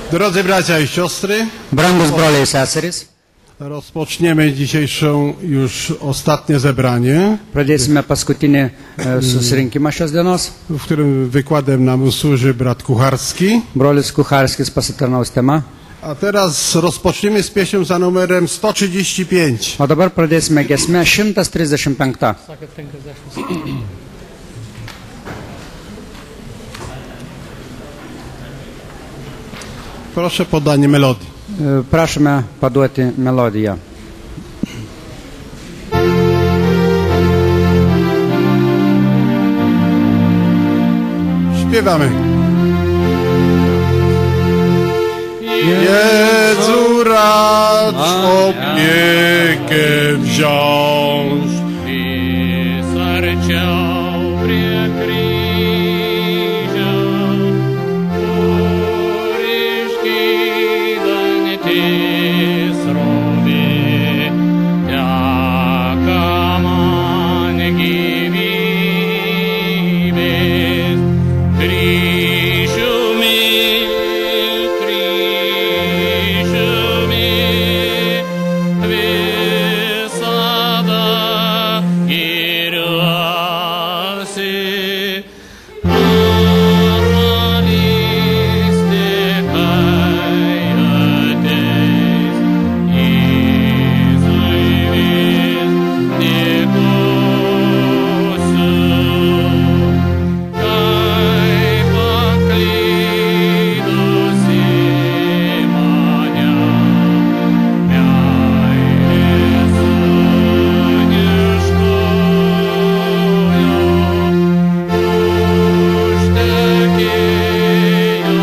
Drodzy bracia i siostry, Brangus broliai ir seserys, rozpoczniemy dzisiejszą już ostatnie zebranie, pradėsime paskutinį susirinkimą šios dienos. w którym wykładem nam służy brat Kucharski. Brolis Kucharskis pasitarnaus tema. A teraz rozpoczniemy z pieśnią za numerem 135. O dabar pradėsime giesmę 135. Proszę podanie melodii. Prašome paduoti melodiją. Śpiewamy. Jezu, racz opiekę wziąć i serciał prie krzyża, uryszki dań Ty zrobi, jaka man gibibis, Krzyżu mi, wysada giriuosi, analiste kai ateis, Jėzui vis dėkosiu, kai paklydusi mane, meilės ieškojo, užtekėjo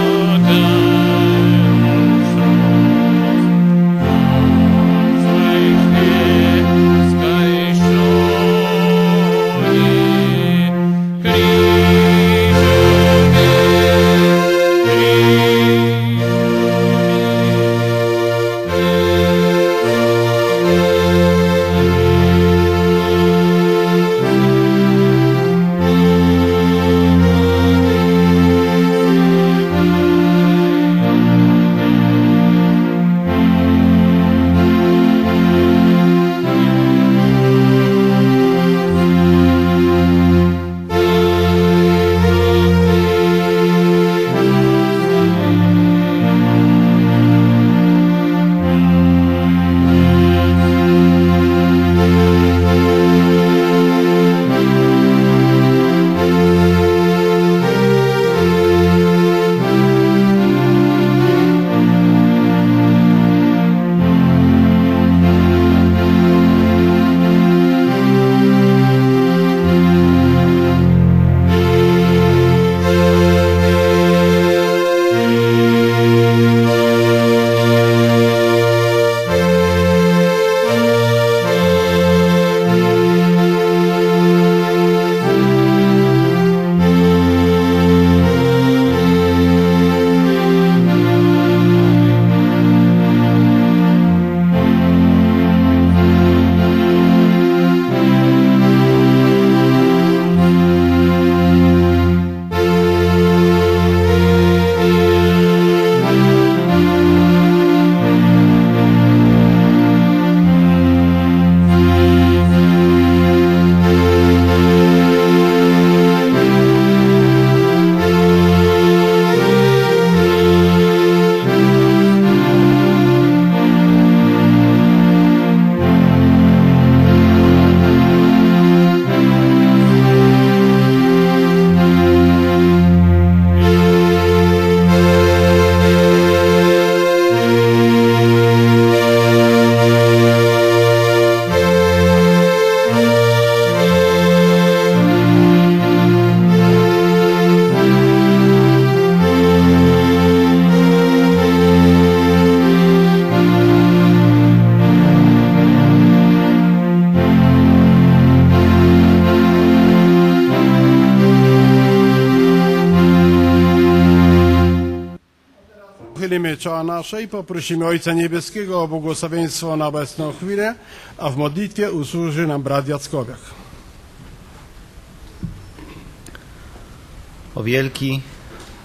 Uchylimy czoła nasze i poprosimy Ojca Niebieskiego o błogosławieństwo na obecną chwilę, a w modlitwie usłuży nam brat Jackowiak. O wielki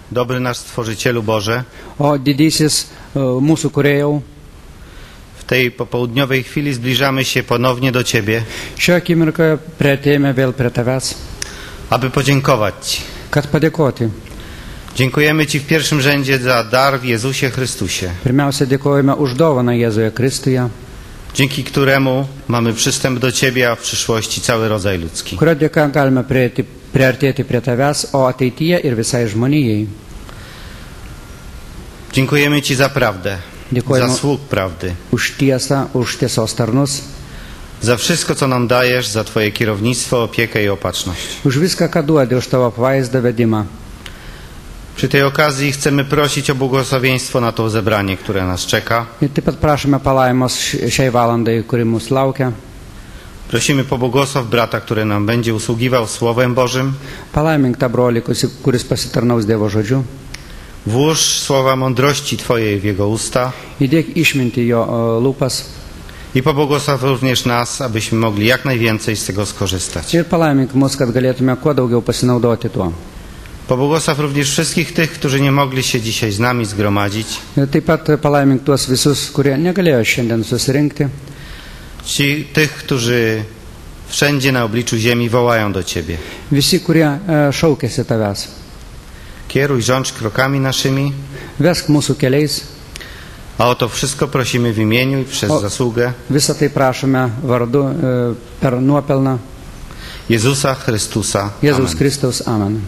dobry nasz Stworzycielu Boże, O didysis mūsų kūrėjau, w tej popołudniowej chwili zbliżamy się ponownie do Ciebie, šią akimirką priartėjame vėl prie tavęs, aby podziękować Ci. kad padėkoti. Dziękujemy Ci w pierwszym rzędzie za dar w Jezusie Chrystusie, Pirmiausia, dėkojame už dovaną Jėzuje Kristuje, dzięki któremu mamy przystęp do Ciebie, a w przyszłości cały rodzaj ludzki. kurio dėka galime priartėti prie tavęs, o ateityje ir visai žmonijai. Dziękujemy Ci za prawdę, Dziękujemy. za sług prawdy, Už tiesą, už tiesos tarnus, za wszystko, co nam dajesz, za Twoje kierownictwo, opiekę i opatrzność. už viską, ką duodi, už tavo apvaizdą vedimą. Przy tej okazji chcemy prosić o błogosławieństwo na to zebranie, które nas czeka. Ir taip pat prašome palaimos šiai valandai, kuri mūsų laukia. Prosimy pobłogosław brata, który nam będzie usługiwał Słowem Bożym. Palaimink tą brolį, kuris pasitarnaus Dievo žodžiu. Włóż słowa mądrości Twojej w jego usta Įdėk išminti jo lūpas i pobłogosław również nas, abyśmy mogli jak najwięcej z tego skorzystać. ir palaimink mus, kad galėtume kuo daugiau pasinaudoti tuo. Pobłogosław również wszystkich tych, którzy nie mogli się dzisiaj z nami zgromadzić. Ir taip pat palaimink tuos visus, kurie negalėjo šiandien susirinkti. Tych, którzy wszędzie na obliczu ziemi wołają do Ciebie. Visi, kurie šaukėsi tavęs. Kieruj rządź krokami naszymi, Vesk mūsų keliais. a o to wszystko prosimy w imieniu i przez zasługę Visą tai prašome vardu per nuopelną Jezusa Chrystusa. Jėzaus Amen. Kristaus. Amen.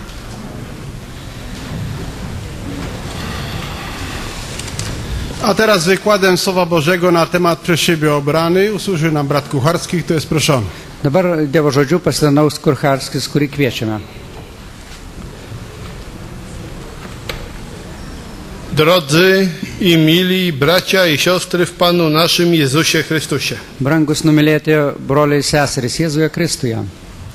A teraz wykładem Słowa Bożego na temat przez siebie obrany usłuży nam brat Kucharski, kto jest proszony. Dabar Dievo žodžiu pasitarnaus Kurcharskis, kurį kviečiame. Drodzy i mili bracia i siostry w Panu naszym Jezusie Chrystusie. Brangus numylėti broliai seserys Jėzuje Kristuje.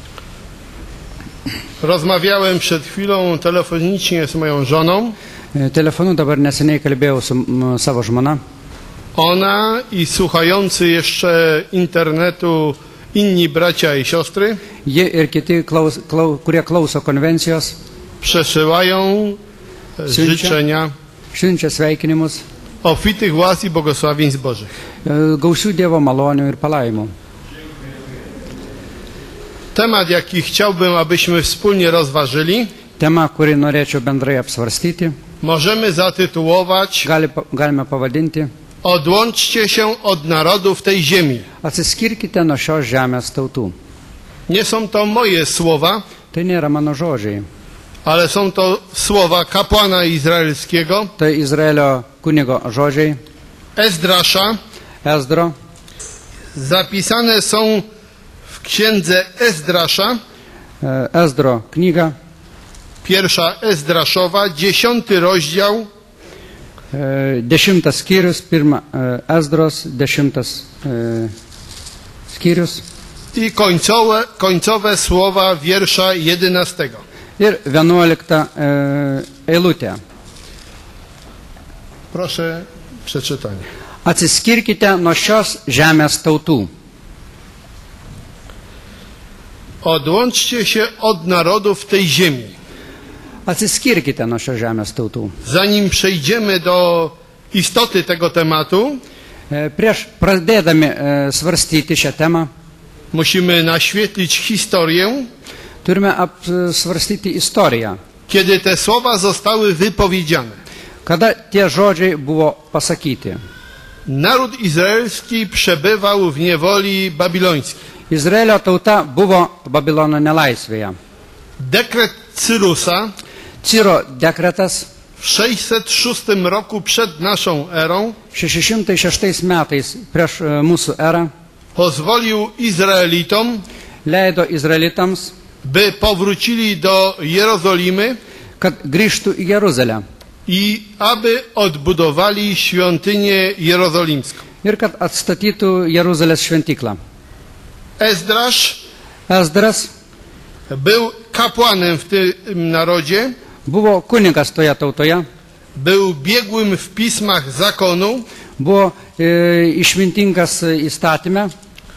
Rozmawiałem przed chwilą telefonicznie z moją żoną. Telefonu dabar neseniai kalbėjau su savo žmona. Ona i słuchający jeszcze internetu inni bracia i siostry Jie ir kiti, kurie klauso konvencijos, przesyłają życzenia siunčia sveikinimus, obfitych łask i błogosławieństw Bożych. gausių Dievo malonių ir palaimų. Temat, jaki chciałbym, abyśmy wspólnie rozważyli, Tema, kurį norėčiau bendrai apsvarstyti, możemy zatytułować galime pavadinti Odłączcie się od narodów tej ziemi. Atsiskirkite nuo šios žemės tautų. Nie są to moje słowa, Tai nėra mano žodžiai. ale są to słowa kapłana izraelskiego Tai Izraelio kunigo žodžiai, Ezdrasza. Ezdro, Zapisane są w księdze Ezdrasza, Ezdro knyga, pierwsza Ezdraszowa, 10 rozdział, 10 skyrius, pirma Ezdros, 10 skyrius i końcowe słowa wiersza 11. ir 11 eilutė. Proszę przeczytanie. Atsiskirkite nuo šios žemės tautų. Odłączcie się od narodów tej ziemi. Atsiskirkite nuo šios žemės tautų. Zanim przejdziemy do istoty tego tematu, Prieš pradėdami svarstyti šią temą, musimy naświetlić historię, turime apsvarstyti istoriją. kiedy te słowa zostały wypowiedziane. Kada tie žodžiai buvo pasakyti. Naród izraelski przebywał w niewoli babilońskiej. Izraelio tauta buvo Babilono nelaisvėje. Dekret Cyrusa Ciro dekretas w 606 roku przed naszą erą 606 metais prieš mūsų erą pozwolił Izraelitom, leido izraelitams, by powrócili do Jerozolimy kad grįžtų į Jeruzalę i aby odbudowali świątynię jerozolimską. ir kad atstatytų Jeruzalės šventyklą. Ezdrasz Ezdras był kapłanem w tym narodzie, buvo kunigas toje tautoje, był biegłym w pismach zakonu buvo išmintingas įstatymę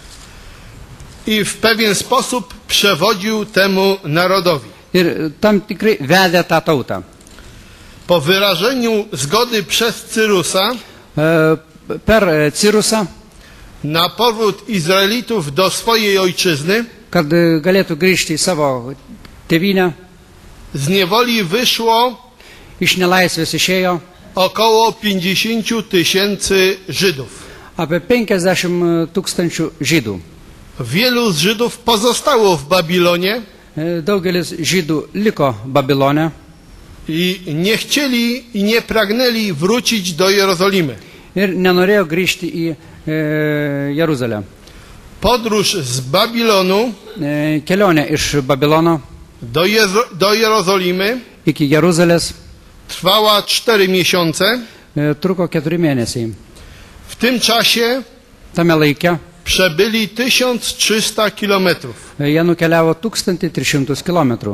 i w pewien sposób przewodził temu narodowi. ir tam tikrai vedė tą tautą. Po wyrażeniu zgody przez Cyrusa Per Cirusą, na powrót Izraelitów do swojej ojczyzny kad galėtų grįžti į savo tėvynę, z niewoli wyszło iš nelaisvės išėjo około 50 tysięcy Żydów. apie 50 tūkstančių žydų. Wielu z Żydów pozostało w Babilonie Daugelis žydų liko Babilone i nie chcieli i nie pragnęli wrócić do Jerozolimy. ir nenorėjo grįžti į Jeruzalę. Podróż z Babilonu Kelionė iš Babilono do Jerozolimy iki Jeruzalės trwała 4 miesiące. truko 4 mėnesiai. W tym czasie Tame laike przebyli 1300 kilometrów. jie nukeliavo 1300 kilometrų.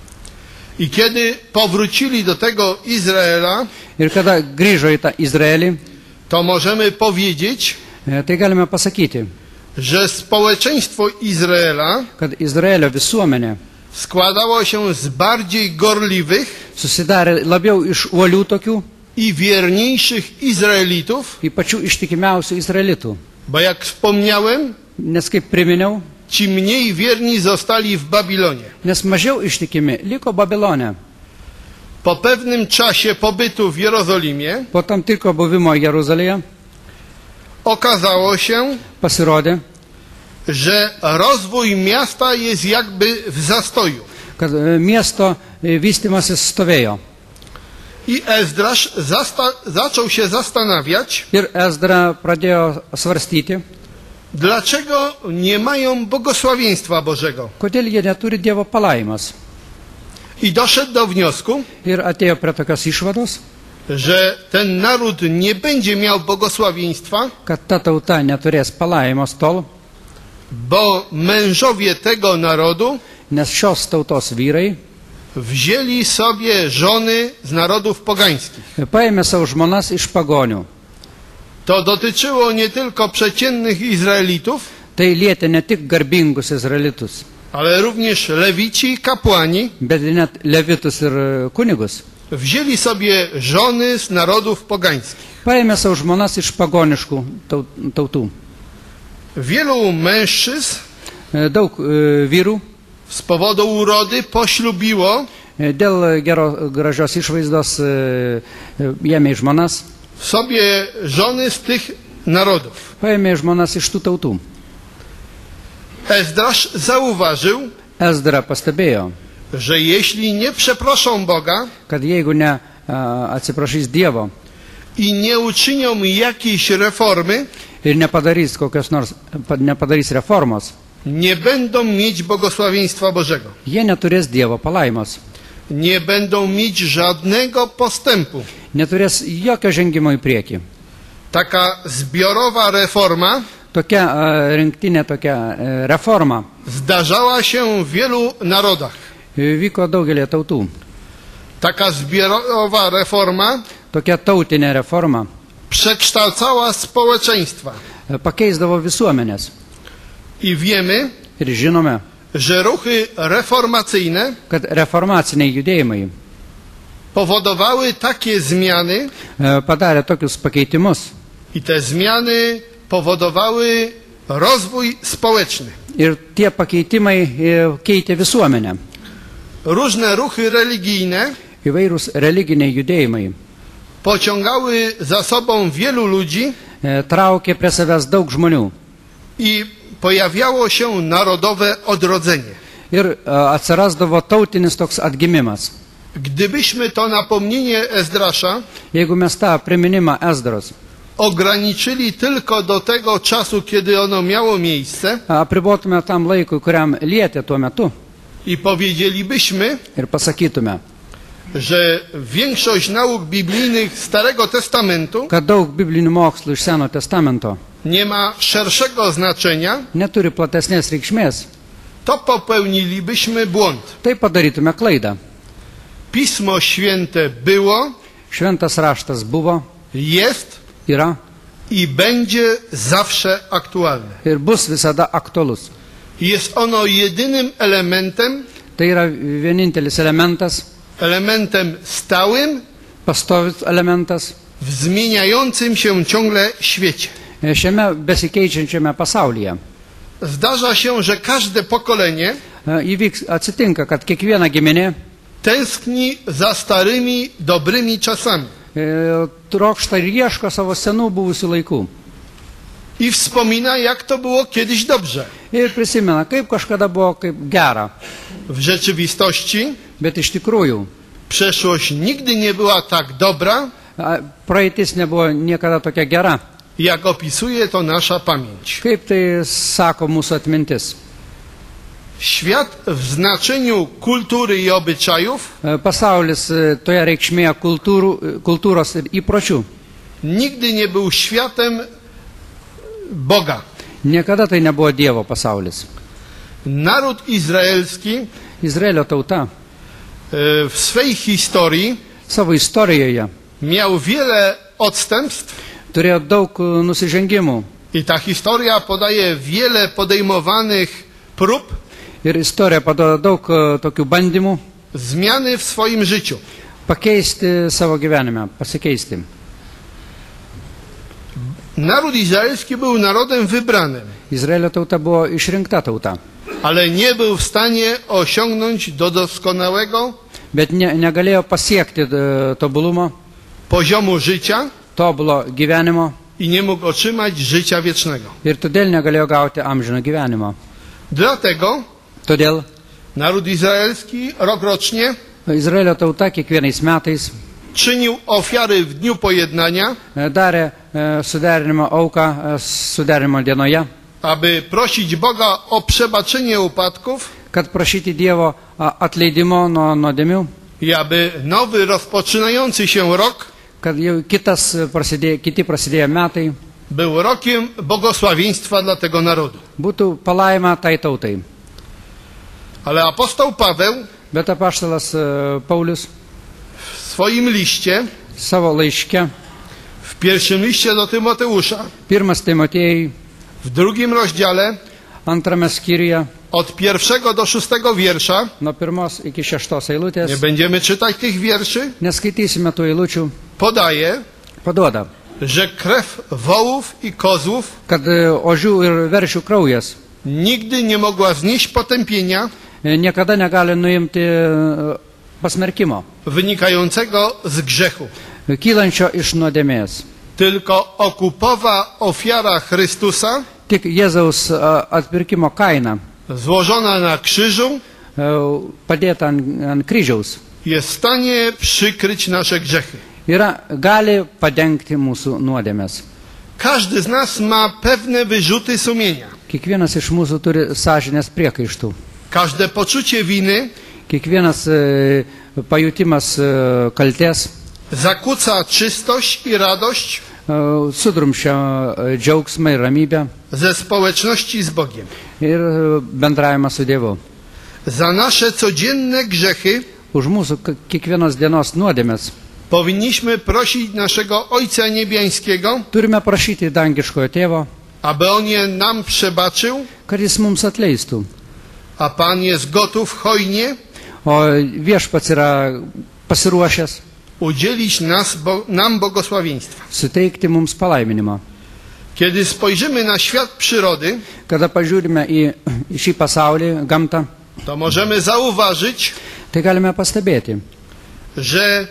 I kiedy powrócili do tego Izraela, Ir kada grįžo į tą Izraelį, to możemy powiedzieć, tai galime pasakyti, że społeczeństwo Izraela kad Izraelio visuomenė składało się z bardziej gorliwych susidarė labiau iš uolių tokių, i wierniejszych Izraelitów, į pačių ištikimiausių izraelitų. bo jak wspomniałem, Nes kaip priminiau, ci mniej wierni zostali w Babilonie. nes mažiau ištikimi liko Babilone. Po pewnym czasie pobytu w Jerozolimie Po tam tikro buvimo Jeruzalėje okazało się, pasirodė, że rozwój miasta jest jakby w zastoju. kad miesto vystimasis stovėjo. I Ezdrasz zaczął się zastanawiać, Ir Ezdra pradėjo svarstyti, dlaczego nie mają błogosławieństwa Bożego. kodėl jie neturi Dievo palaimos. I doszedł do wniosku, Ir atėjo prie tokios išvados, że ten naród nie będzie miał błogosławieństwa, kad ta tauta neturės palaimos tol, bo mężowie tego narodu nes šios tautos vyrai wzięli sobie żony z narodów pogańskich. paėmė savo žmonas iš pagonių. To dotyczyło nie tylko przeciętnych Izraelitów, Tai lietė ne tik garbingus izraelitus, ale również lewici i kapłani bet ir net levitus ir kunigus. wzięli sobie żony z narodów pogańskich. Paėmė savo žmonas iš pagoniškų tautų. Wielu mężczyzn Daug vyrų z powodu urody poślubiło dėl gražios išvaizdos ėmė žmonas, sobie żony z tych narodów. paėmė žmonas iš tų tautų. Ezdrasz zauważył, Ezdra pastebėjo, że jeśli nie przeproszą Boga kad jeigu ne atsiprašys Dievo i nie uczynią jakiejś reformy, ir nepadarys reformos, nie będą mieć błogosławieństwa Bożego. jie neturės Dievo palaimos, Nie będą mieć żadnego postępu. neturės jokio žengimo į priekį. Taka zbiorowa reforma Tokia rinktinė, tokia reforma zdarzała się w wielu narodach. vyko daugelį tautų. Taka zbiorowa reforma Tokia tautinė reforma przekształcała społeczeństwa. pakeisdavo visuomenės. I wiemy, Ir žinome, że ruchy reformacyjne kad reformaciniai judėjimai powodowały takie zmiany padarė tokius pakeitimus. i te zmiany powodowały rozwój społeczny. Ir tie pakeitimai keitė visuomenę. Różne ruchy religijne Įvairūs religiniai judėjimai pociągały za sobą wielu ludzi traukė prie savęs daug žmonių. i pojawiało się narodowe odrodzenie. Ir atsirasdavo tautinis toks atgimimas. Gdybyśmy to napomnienie Ezdrasza Jeigu mes tą priminimą Ezdros ograniczyli tylko do tego czasu, kiedy ono miało miejsce apribotume tam laikui, kuriam lietė tuo metu i powiedzielibyśmy, ir pasakytume, że większość nauk biblijnych Starego Testamentu kad daug biblinių mokslų iš Seno testamento nie ma szerszego znaczenia, neturi platesnės reikšmės, to popełnilibyśmy błąd. tai padarytume klaidą. Pismo Święte było, Šventas raštas buvo, jest yra i będzie zawsze aktualne. ir bus visada aktualus. Jest ono jedynym elementem, Tai yra vienintelis elementas, elementem stałym pastovus elementas w zmieniającym się ciągle świecie. šiame besikeičiančiame pasaulyje. Zdarza się, że każde pokolenie Atsitinka, kad kiekviena giminė tęskni za starymi, dobrymi czasami trokšta ir ieško savo senų buvusių laikų. i wspomina, jak to było kiedyś dobrze. Ir prisimena, kaip kažkada buvo kaip gera. W rzeczywistości Bet iš tikrųjų, przeszłość nigdy nie była tak dobra, praeitis nebuvo niekada tokia gera, jak opisuje to nasza pamięć. kaip tai sako mūsų atmintis. Świat w znaczeniu kultury i obyczajów Pasaulis toje reikšmėje kultūros ir įpročių nigdy nie był światem Boga. niekada tai nebuvo Dievo pasaulis. Naród izraelski Izraelio tauta w swej historii savo istorijoje miał wiele odstępstw turėjo daug nusižengimų. i ta historia podaje wiele podejmowanych prób Ir istorija paduoda daug tokių bandymų zmiany w swoim życiu. pakeisti savo gyvenime, pasikeisti. Naród izraelski był narodem wybranym, Izraelio tauta buvo išrinkta tauta, ale nie był w stanie osiągnąć do doskonałego bet negalėjo pasiekti tobulumo, poziomu życia tobulo gyvenimo i nie mógł otrzymać życia wiecznego. ir todėl negalėjo gauti amžino gyvenimo. Dlatego Todėl naród izraelski rokrocznie Izraelio tauta kiekvienais metais czynił ofiary w dniu pojednania, darė suderinimo auką suderinimo dienoje, aby prosić Boga o przebaczenie upadków kad prašyti Dievo atleidimo nuo nuodėmių, i aby nowy rozpoczynający się rok kad jau kiti prasidėję metai był rokiem błogosławieństwa dla tego narodu. būtų palaima tai tautai. Ale apostoł Paweł Bet apaštalas Paulius w swoim liście, savo laiške, w pierwszym liście do Tymoteusza, 1 Timotiejui, w 2 rozdziale, 2 skyriuje, od 1 do 6 wiersza, nuo 1 iki 6 eilutės, nie będziemy czytać tych wierszy, neskaitysime tų eilučių, podaje, paduoda, że krew wołów i kozłów kad ožių ir veršių kraujas nigdy nie mogła znieść potępienia niekada negali nuimti pasmerkimo, wynikającego z grzechu. kylančio iš nuodėmės. Tylko okupowa ofiara Chrystusa, Tik Jėzaus atpirkimo kaina, złożona na krzyżu, padėta ant kryžiaus, jest w stanie przykryć nasze grzechy. gali padengti mūsų nuodėmės. Każdy z nas ma pewne wyrzuty sumienia. Kiekvienas iš mūsų turi sąžinės priekaištų. Każde poczucie winy Kiekvienas pajutimas kaltės zakłóca czystość i radość sudrumšia džiaugsmą ir ramybę ze społeczności z Bogiem. ir bendravimą su Dievu. Za nasze codzienne grzechy Už mūsų kiekvienos dienos nuodėmės powinniśmy prosić naszego Ojca Niebiańskiego, turime prašyti dangiškojo tėvo, aby On je nam przebaczył, kad jis mums atleistų. a Pan jest gotów hojnie O viešpats yra pasiruošęs udzielić nam błogosławieństwa. suteikti mums palaiminimą. Kiedy spojrzymy na świat przyrody, Kada pažiūrime į šį pasaulį, gamtą, to możemy zauważyć, tai galime pastebėti, że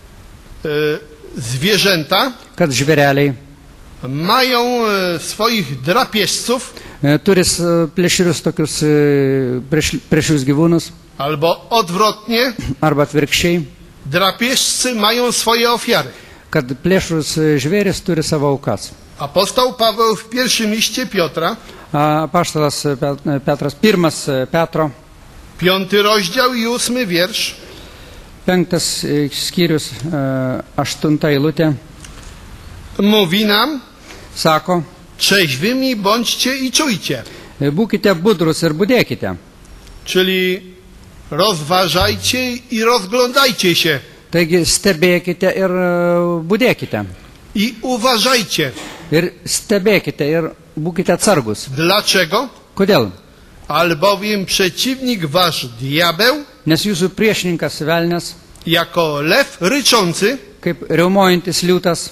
zwierzęta kad žvėreliai mają swoich drapieżców turi plėšrius tokius plėšrius gyvūnus, albo odwrotnie, arba atvirkščiai, drapieżcy mają swoje ofiary. kad plėšrus žvėris turi savo aukas. Apostoł Paweł w pierwszym liście Piotra, Apaštalas Petras, 1 Petro, 5 rozdział i 8 wiersz, 5 skyrius, 8 eilutė, mówi nam: sako, trzeźwymi bądźcie i czujcie. būkite budrus ir budėkite. Czyli rozważajcie i rozglądajcie się Taigi stebėkite ir budėkite. i uważajcie. Ir stebėkite ir būkite atsargus. Dlaczego? Kodėl? Albowiem przeciwnik wasz diabeł, Nes jūsų priešininkas velnias, jako lew ryczący, kaip riaumojantis liūtas,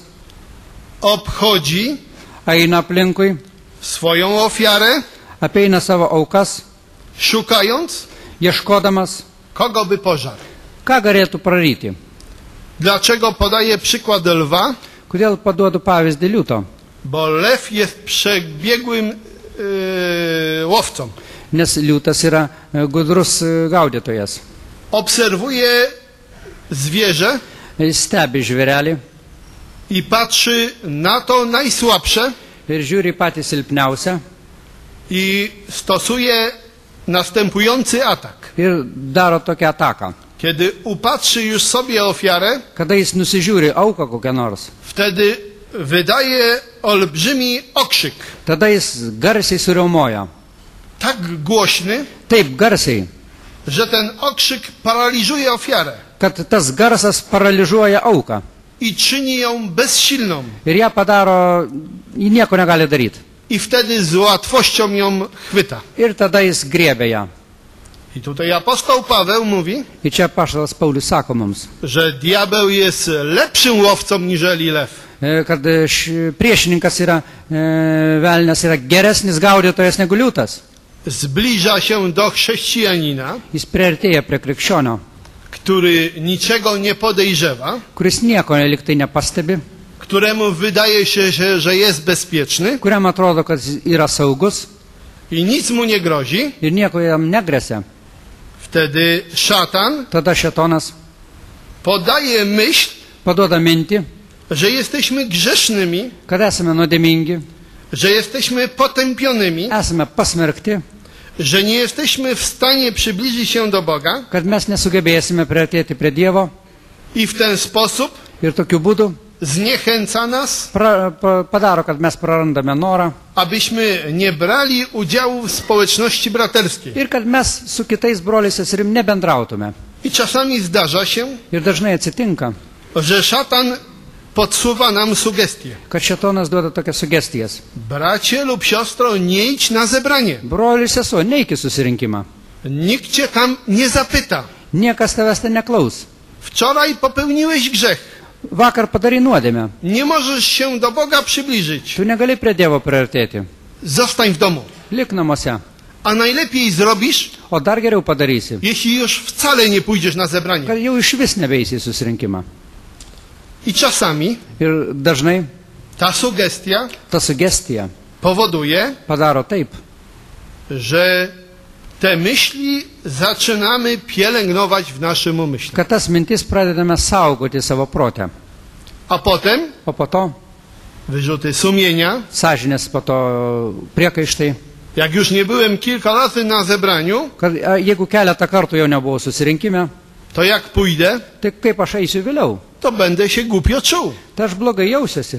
obchodzi eina aplinkui, swoją ofiarę, apeina savo aukas, szukając, ieškodamas, kogo by pożarł. ką galėtų praryti. Dlaczego podaję przykład lwa? Kodėl paduodu pavyzdį liūto? Bo lew jest przebiegłym łowcą. Nes liūtas yra gudrus gaudytojas. Obserwuje zwierzę Jis stebi žvėrelį i patrzy na to najsłabsze ir žiūri patį silpniausią i stosuje następujący atak. ir daro tokią ataką. Kiedy upatrzy już sobie ofiarę, Kada jis nusižiūri auką kokią nors, wtedy wydaje olbrzymi okrzyk, tada jis garsiai suriaumoja. tak głośny, Taip garsiai, że ten okrzyk paraliżuje ofiarę kad tas garsas paralyžiuoja auką i czyni ją bezsilną. ir ją padaro, ji nieko negali daryti. I wtedy z łatwością ją chwyta. Ir tada jis griebia ją. I tutaj apostoł Paweł mówi, Ir čia apaštalas Paulius sako mums, że diabeł jest lepszym łowcą niżeli lew. kad priešininkas yra, velnias yra geresnis gaudytojas negu liūtas. Zbliża się do chrześcijanina, Jis priartėja prie krikščionio, który niczego nie podejrzewa, kuris nieko liktai nepastebi, któremu wydaje się, że jest bezpieczny kuriam atrodo, kad yra saugus i nic mu nie grozi. ir nieko jam negresia. Wtedy szatan Tada šetonas podaje myśl, paduoda mintį, że jesteśmy grzesznymi, kad esame nuodėmingi, że jesteśmy potępionymi, esame pasmerkti, że nie jesteśmy w stanie przybliżyć się do Boga kad mes nesugebėsime priartėti prie Dievo i w ten sposób ir tokiu būdu zniechęca nas, padaro, kad mes prarandame norą abyśmy nie brali udziału w społeczności braterskiej. ir kad mes su kitais broliais seserim nebendrautume. I czasami zdarza się, Ir dažnai atsitinka, że szatan podsuwa nam sugestie. kad šetonas duoda tokias sugestijas. Bracie lub siostro, nie idź na zebranie. Broli ir sesuo, neik į susirinkimą. Nikt cię tam nie zapyta. Niekas tavęs ten neklaus. Wczoraj popełniłeś grzech. Vakar padarai nuodėmę. Nie możesz się do Boga przybliżyć. Tu negali prie Dievo priartėti. Zostań w domu. Lik namuose. A najlepiej zrobisz, O dar geriau padarysi, jeśli już wcale nie pójdziesz na zebranie. kad jau iš vis nebeisi į susirinkimą. I czasami Ir dažnai ta sugestia ta sugestija powoduje, padaro taip, że te myśli zaczynamy pielęgnować w naszym umyśle. kad tas mintis pradedame saugoti savo protę. A potem O po to wyrzuty sumienia. sąžinės, po to priekaištai. Jak już nie byłem kilka razy na zebraniu, Kad jeigu keletą kartų jau nebuvo susirinkime, to jak pójdę, tai kaip aš eisiu vėliau? to będę się głupio czuł. Tai aš blogai jausiuosi.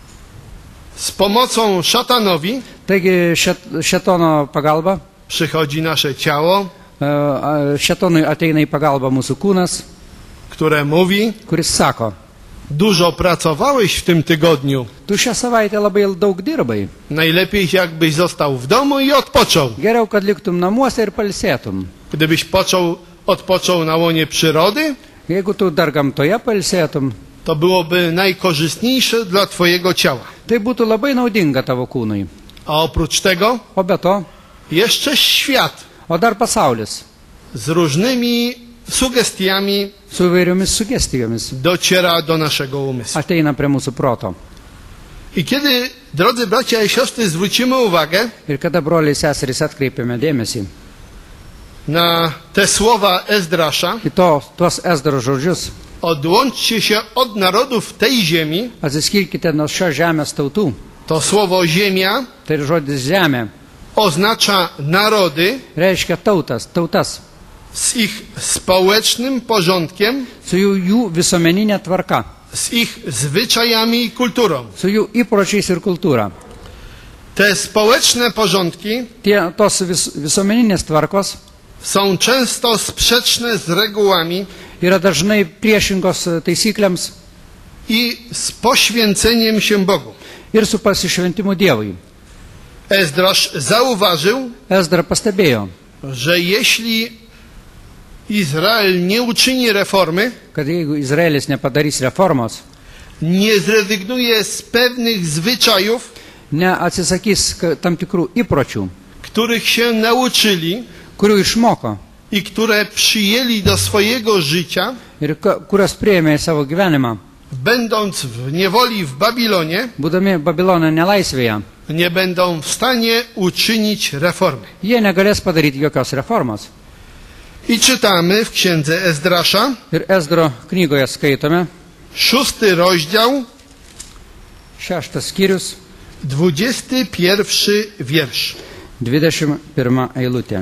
Z pomocą szatanowi Taigi šetono pagalba, przychodzi nasze ciało, šetonui ateina į pagalbą mūsų kūnas, które mówi: kuris sako, dużo pracowałeś w tym tygodniu. tu šią savaitę labai daug dirbai. Najlepiej jakbyś został w domu i odpoczął. Geriau, kad liktum namuose ir palsėtum. Gdybyś odpoczął na łonie przyrody, Jeigu tu dar gamtoje palsėtum, to byłoby najkorzystniejsze dla twojego ciała. tai būtų labai naudinga tavo kūnui. A oprócz tego O be to, jeszcze świat o dar pasaulis z różnymi sugestiami su įvairiomis sugestijomis dociera do naszego umysłu. ateina prie mūsų proto. I kiedy, drodzy bracia i siostry, zwrócimy uwagę Ir kada broliai seserys atkreipiame dėmesį na te słowa Ezdrasza: į tuos Esdro žodžius, odłączcie się od narodów tej ziemi, atsiskirkite nuo šios žemės tautų. to słowo ziemia Tai ir žodis žemė oznacza narody reiškia tautas z ich społecznym porządkiem, su jų visuomeninė tvarka, z ich zwyczajami i kulturą. su jų įpročiais ir kultūra. Te społeczne porządki Tos visuomeninės tvarkos są często sprzeczne z regułami yra dažnai priešingos taisyklėms i z poświęceniem się Bogu. ir su pasišventimu Dievui. Ezdrasz zauważył, Esdra pastebėjo, że jeśli Izrael nie uczyni reformy, kad jeigu Izraelis nepadarys reformos, nie zrezygnuje z pewnych zwyczajów, neatsisakys tam tikrų įpročių, których się nauczyli kurių išmoko i które przyjęli do swojego życia, ir kurios priėmė į savo gyvenimą, będąc w niewoli w Babilonie, būdami Babilono nelaisvėje, nie będą w stanie uczynić reformy. jie negalės padaryti jokios reformos. I czytamy w księdze Ezdrasza, Ir Esdro knygoje skaitome, 6 rozdział, 6 skyrius, 21 wiersz. 21 eilutė.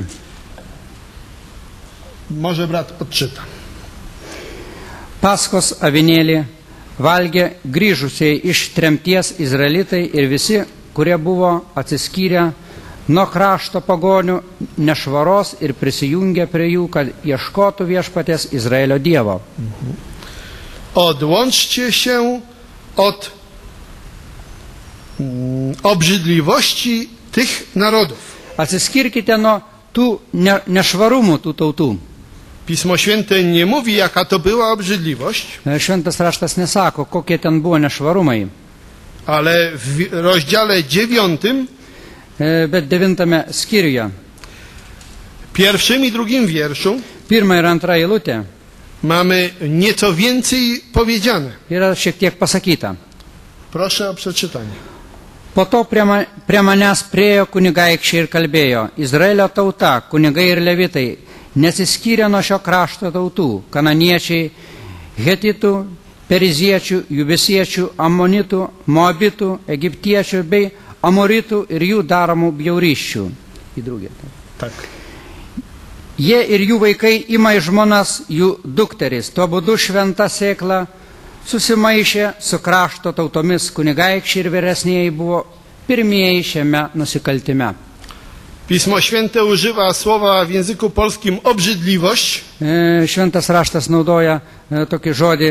Może brat odczyta. Paskos avinėlį valgė grįžusiai iš tremties izraelitai ir visi, kurie buvo atsiskyrę nuo krašto pagonių nešvaros ir prisijungę prie jų, kad ieškotų viešpaties Izraelio Dievo. Odłączcie się od obrzydliwości tych narodów. Atsiskirkite nuo tų nešvarumų tų tautų. Pismo Święte nie mówi, jaka to była obrzydliwość, Šventas raštas nesako, kokie ten buvo nešvarumai, ale w rozdziale 9, bet 9 skyriuje, 1 i 2 wierszu 1 ir 2 eilutė mamy nieco więcej powiedziane. yra šiek tiek pasakyta. Proszę o przeczytanie. Po to prie manęs priejo kunigaikščiai ir kalbėjo: Izraelio tauta, kunigai ir levitai, nesiskyrė nuo šio krašto tautų, kananiečiai, hetitų, periziečių, jubesiečių, amonitų, moabitų, egiptiečių bei amoritų ir jų daromų bjaurysčių. Tak. Jie ir jų vaikai ima į žmonas jų dukteris, tuo būdu šventa sėkla susimaišė su krašto tautomis, kunigaikščiai ir vyresnieji buvo pirmieji šiame nusikaltime. Pismo Święte używa słowa w języku polskim obrzydliwość, Šventas raštas naudoja tokį žodį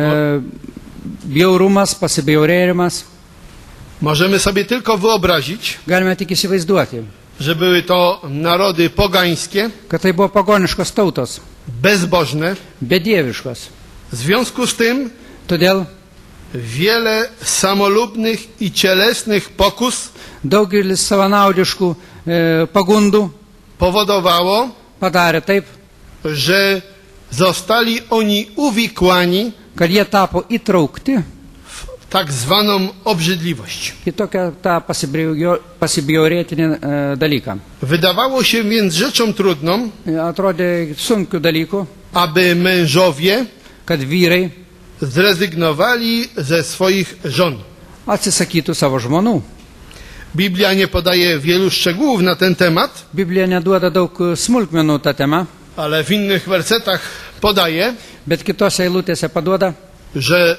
bjaurumas, pasibjaurėjimas. możemy sobie tylko wyobrazić, Galime tik įsivaizduoti, że były to narody pogańskie, kad tai buvo pagoniškos tautos, bezbożne. bedieviškos. W związku z tym Todėl wiele samolubnych i cielesnych pokus daugelis savanaudiškų pagundų powodowało, padarė taip, że zostali oni uwikłani kad jie tapo įtraukti w tak zwaną obrzydliwość. į tokią tą pasibjaurėtinį dalyką. Wydawało się więc rzeczą trudną, Atrodė sunkių dalykų, aby mężowie kad vyrai zrezygnowali ze swoich żon. atsisakytų savo žmonų. Biblia nie podaje wielu szczegółów na ten temat, Biblija neduoda daug smulkmenų tą temą, ale w innych wersetach podaje, bet kitose eilutėse paduoda, że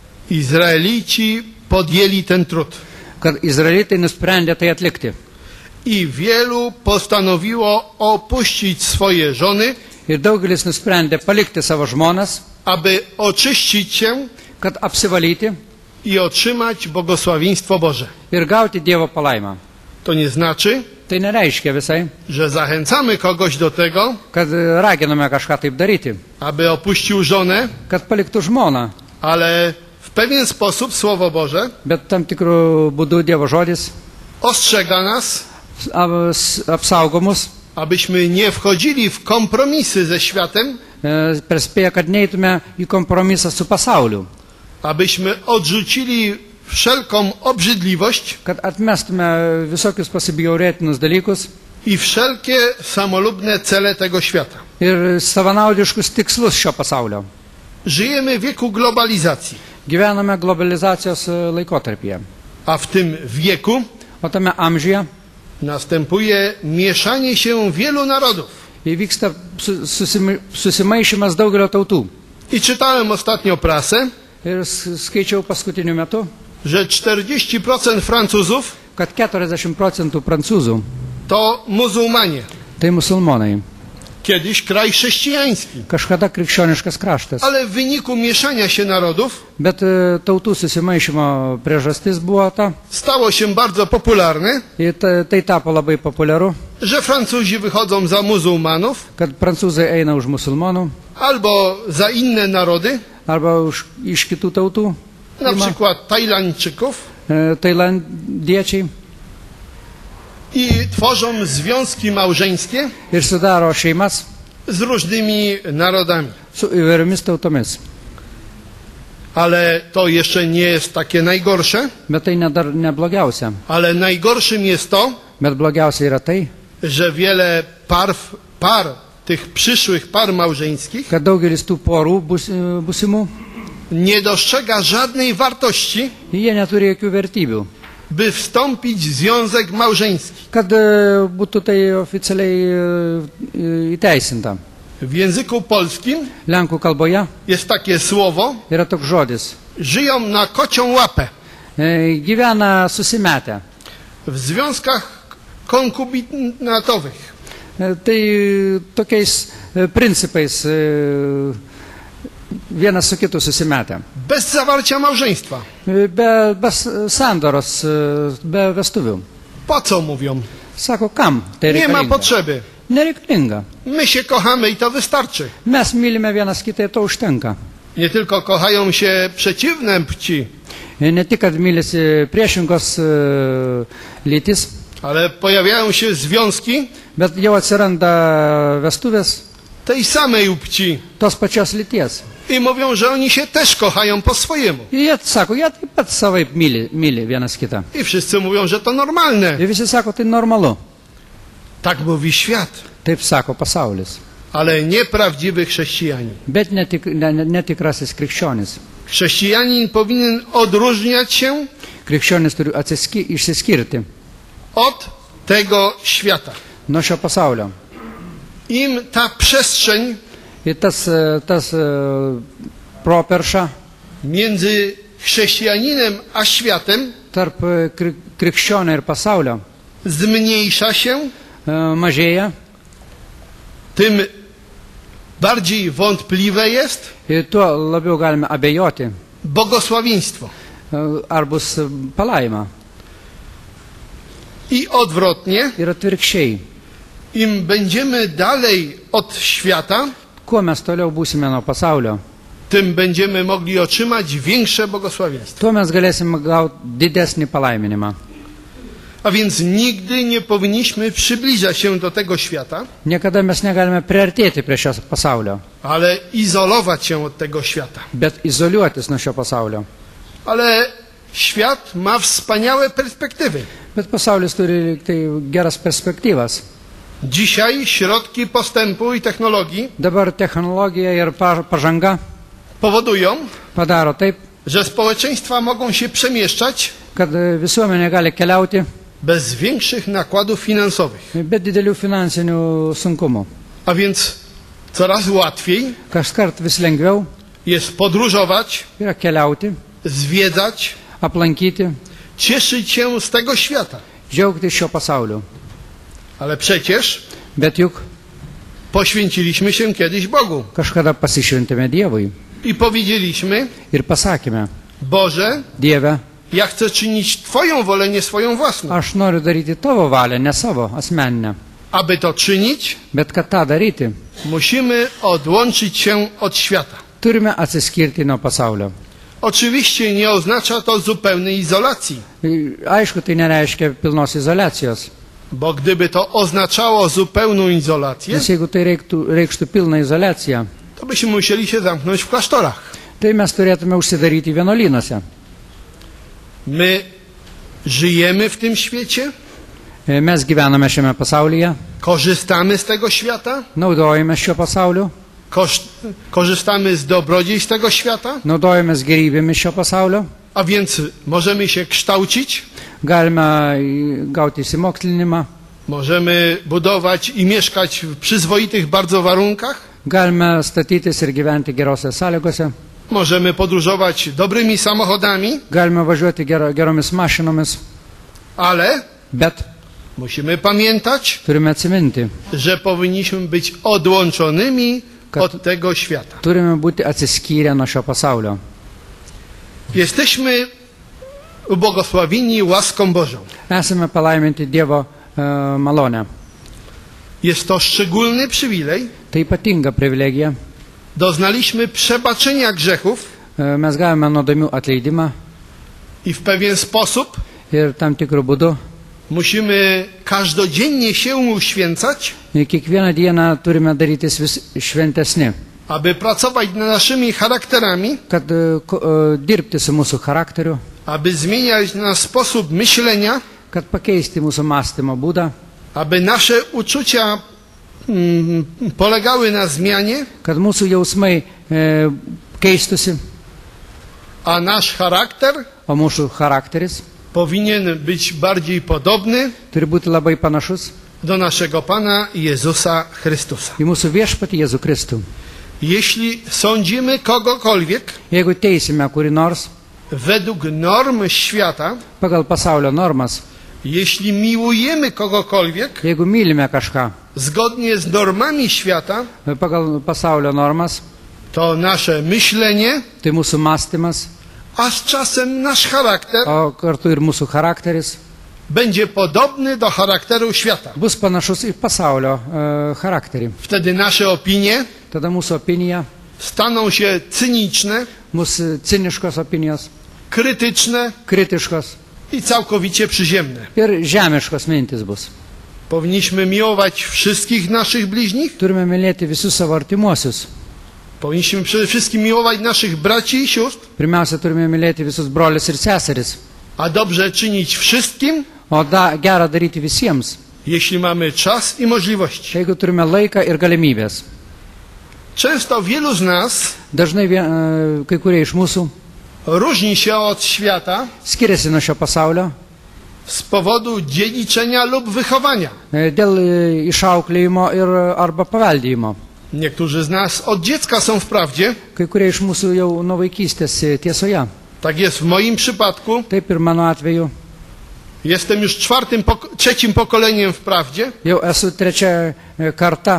Izraelici podjęli ten trud. kad izraelitai nusprendė tai atlikti. I wielu postanowiło opuścić swoje żony, Ir daugelis nusprendė palikti savo žmonas, aby oczyścić się kad apsivalyti i otrzymać błogosławieństwo Boże. ir gauti Dievo palaimą. To nie znaczy, Tai nereiškia visai, że zachęcamy kogoś do tego, kad raginame kažką taip daryti, aby opuścił żonę, kad paliktų žmoną, ale w pewien sposób Słowo Boże bet tam tikrų būdų Dievo žodis ostrzega nas, apsaugo mus, abyśmy nie wchodzili w kompromisy ze światem, perspėja, kad neitume į kompromisą su pasauliu, abyśmy odrzucili wszelką obrzydliwość kad atmestume visokius pasibjaurėtinus dalykus i wszelkie samolubne cele tego świata. ir savanaudiškus tikslus šio pasaulio. Żyjemy w wieku globalizacji, Gyvename globalizacijos laikotarpyje, a w tym wieku o tame amžiuje następuje mieszanie się wielu narodów. įvyksta susimaišymas daugelio tautų. I czytałem ostatnio prasę, Ir skaičiau paskutiniu metu, że 40% Francuzów kad 40% prancūzų to muzułmanie. tai musulmonai. Kiedyś kraj chrześcijański. Kažkada krikščioniškas kraštas. Ale w wyniku mieszania się narodów Bet tautų susimaišymo priežastis buvo ta. stało się bardzo popularne, Ir tai tapo labai populiaru. że Francuzi wychodzą za muzułmanów kad prancūzai eina už musulmonų albo za inne narody, arba iš kitų tautų, na przykład Tajlandczyków, tailandiečiai, i tworzą związki małżeńskie ir sudaro šeimas z różnymi narodami. su įvairiomis tautomis. Ale to jeszcze nie jest takie najgorsze, Bet tai dar neblogiausia. ale najgorszym jest to, Bet blogiausia yra tai, że wiele par tych przyszłych par małżeńskich kad daugelis tų porų busimų, nie dostrzega żadnej wartości, jie neturi jokių vertybių. by wstąpić w związek małżeński. Kad būtų tai oficialiai įteisinta. W języku polskim Lenkų kalboje jest takie słowo, yra toks žodis. żyją na kocią łapę. Gyvena susimetę. W związkach konkubinatowych. Tai tokiais principais vienas su kitu susimetę. Bez zawarcia małżeństwa. Be sandoros, be vestuvių. Po co mówią? Sako, kam tai Nie ma reikalinga? potrzeby. Nereikalinga. My się kochamy i to wystarczy. Mes mylime vienas kitą ir to užtenka. Nie tylko kochają się przeciwne płci, Ne tik, kad mylisi priešingos lytis, ale pojawiają się związki bet jau atsiranda vestuvės tej samej płci tos pačios lyties. i mówią, że oni się też kochają po swojemu. Ir jie sako, jie taip pat savaip myli vienas kitą. I wszyscy mówią, że to normalne. Ir visi sako, tai normalu. Tak mówi świat, Taip sako pasaulis. ale nie prawdziwy chrześcijanin. Bet netikrasis krikščionis. Chrześcijanin powinien odróżniać się Krikščionis turi išsiskirti od tego świata. nuo šio pasaulio. Im ta przestrzeń Ir tas properša między chrześcijaninem a światem tarp krikščionio ir pasaulio zmniejsza się, mažėja tym bardziej wątpliwe jest ir tuo labiau galime abejoti, błogosławieństwo. ar bus palaima. I odwrotnie, Ir atvirkščiai, im będziemy dalej od świata, kuo mes toliau būsime nuo pasaulio, tym będziemy mogli otrzymać większe błogosławieństwo. tuo mes galėsime gauti didesnį palaiminimą. A więc nigdy nie powinniśmy przybliżać się do tego świata, Niekada mes negalime priartėti prie šio pasaulio, ale izolować się od tego świata. bet izoliuotis nuo šio pasaulio. Ale świat ma wspaniałe perspektywy. Bet pasaulis turi tai geras perspektyvas. Dzisiaj środki postępu i technologii Dabar technologija ir pažanga powodują, padaro taip, że społeczeństwa mogą się przemieszczać kad visuomenė gali keliauti bez większych nakładów finansowych. be didelių finansinių sunkumų. A więc coraz łatwiej Kaskart vis lengviau jest podróżować, yra keliauti, zwiedzać, aplankyti, cieszyć się z tego świata. džiaugtis šio pasaulio. Ale przecież Bet juk poświęciliśmy się kiedyś Bogu kažkada pasišventėme Dievui i powiedzieliśmy: ir pasakėme, Boże, Dieve, ja chcę czynić Twoją wolę, nie swoją własną. aš noriu daryti tavo valią, ne savo asmeninę. Aby to czynić, Bet kad tą daryti, musimy odłączyć się od świata. turime atsiskirti nuo pasaulio. Oczywiście nie oznacza to zupełnej izolacji, Aišku, tai nereiškia pilnos izolacijos. bo gdyby to oznaczało zupełną izolację, Nes jeigu tai reikštų pilną izolaciją, to byśmy musieli się zamknąć w klasztorach. tai mes turėtume užsidaryti vienuolynuose. My żyjemy w tym świecie, Mes gyvename šiame pasaulyje, korzystamy z tego świata, naudojame šio pasaulio, korzystamy z dobrodziejstw tego świata, naudojamės gerybėmis šio pasaulio, a więc możemy się kształcić, galime gauti įsimokslinimą, możemy budować i mieszkać w przyzwoitych bardzo warunkach, galime statytis ir gyventi gerose sąlygose, możemy podróżować dobrymi samochodami, galime važiuoti geromis mašinomis, ale bet musimy pamiętać, turime atsiminti, że powinniśmy być odłączonymi od tego świata. turime būti atsiskyrę nuo šio pasaulio. Jesteśmy ubłogosławieni łaską Bożą. Esame palaiminti Dievo malonę. Jest to szczególny przywilej. Tai ypatinga privilegija. Doznaliśmy przebaczenia grzechów Mes gavome nuodėmių atleidimą i w pewien sposób ir tam tikrų būdų. musimy każdodziennie się uświęcać, Kiekvieną dieną turime darytis vis šventesni, aby pracować nad naszymi charakterami, kad dirbti su mūsų charakteriu, aby zmieniać nasz sposób myślenia, kad pakeisti mūsų mąstymo būdą, aby nasze uczucia polegały na zmianie, kad mūsų jausmai keistusi, a nasz charakter o mūsų charakteris powinien być bardziej podobny turi būti labai panašus do naszego Pana Jezusa Chrystusa. į mūsų viešpatį Jėzų Kristų. Jeśli sądzimy kogokolwiek Jeigu teisime kurį nors według norm świata, pagal pasaulio normas, jeśli miłujemy kogokolwiek jeigu mylime kažką zgodnie z normami świata, pagal pasaulio normas, to nasze myślenie, tai mūsų mąstymas, a z czasem nasz charakter o kartu ir mūsų charakteris będzie podobny do charakteru świata. bus panašus į pasaulio charakterį. Wtedy nasze opinie Tada mūsų opinija, staną się cyniczne, mūsų ciniškos opinijos, krytyczne kritiškos i całkowicie przyziemne. ir žemiškos mintis bus. Powinniśmy miłować wszystkich naszych bliźnich, Turime mylėti visus savo artimuosius. powinniśmy przede wszystkim miłować naszych braci i sióstr, Pirmiausia, turime mylėti visus brolius ir seseris, a dobrze czynić wszystkim, o gerą daryti visiems, jeśli mamy czas i możliwości. jeigu turime laiką ir galimybės. Często wielu z nas Dažnai kai kurie iš mūsų różni się od świata skiriasi nuo šio pasaulio z powodu dziedziczenia lub wychowania. dėl išauklėjimo ir arba paveldėjimo. Niektórzy z nas od dziecka są wprawdzie, Kai kurie iš mūsų jau nuo vaikystės tiesoje. tak jest w moim przypadku. Taip ir mano atveju. Jestem już trzecim pokoleniem wprawdzie, Jau esu trečia karta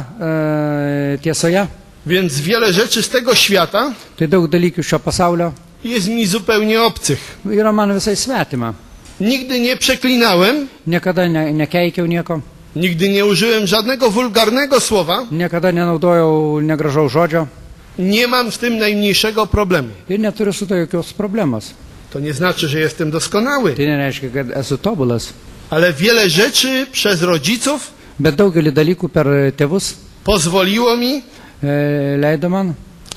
tiesoje. więc wiele rzeczy z tego świata Tai daug dalykų šio pasaulio jest mi zupełnie obcych. yra man visai svetima. Nigdy nie przeklinałem, Niekada nekeikiau nieko, nigdy nie użyłem żadnego wulgarnego słowa, niekada nenaudojau negražaus žodžio nie mam z tym najmniejszego problemu. ir neturiu su to jokios problemos. To nie znaczy, że jestem doskonały, Tai nereiškia, kad esu tobulas. ale wiele rzeczy przez rodziców Bet daugelį dalykų per tėvus pozwoliło mi, leido man,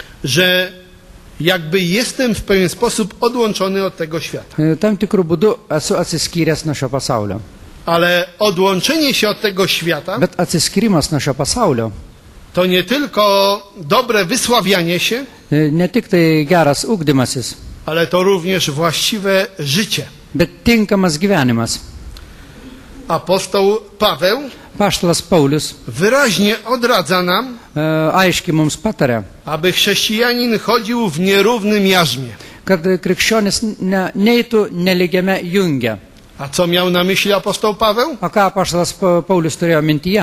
że jakby jestem w pewien sposób odłączony od tego świata. tam tikrų būdų esu atsiskyręs nuo šio pasaulio. Ale odłączenie się od tego świata Bet atsiskyrimas nuo šio pasaulio to nie tylko dobre wysławianie się, ne tik tai geras ugdymasis, ale to również właściwe życie. bet tinkamas gyvenimas. Apostoł Paweł Paštalas Paulius wyraźnie odradza nam, aiškiai mums patarė, aby chrześcijanin chodził w nierównym jarzmie. kad krikščionis neitų nelygiame junge. A co miał na myśli apostoł Paweł? O ką apaštalas Paulius turėjo mintyje?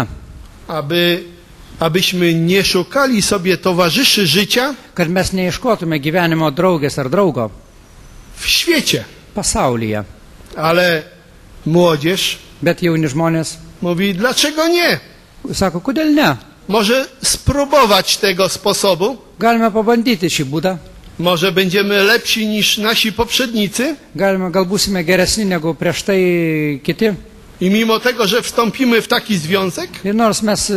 Abyśmy nie szukali sobie towarzyszy życia Kad mes neieškotume gyvenimo draugės ar draugo w świecie. pasaulyje. Ale młodzież Bet jauni žmonės mówi, dlaczego nie? sako, kodėl ne? Może spróbować tego sposobu? Galime pabandyti šį būdą, Może będziemy lepsi niż nasi poprzednicy? gal būsime geresni negu prieš tai kiti. I mimo tego, że wstąpimy w taki związek, Ir nors mes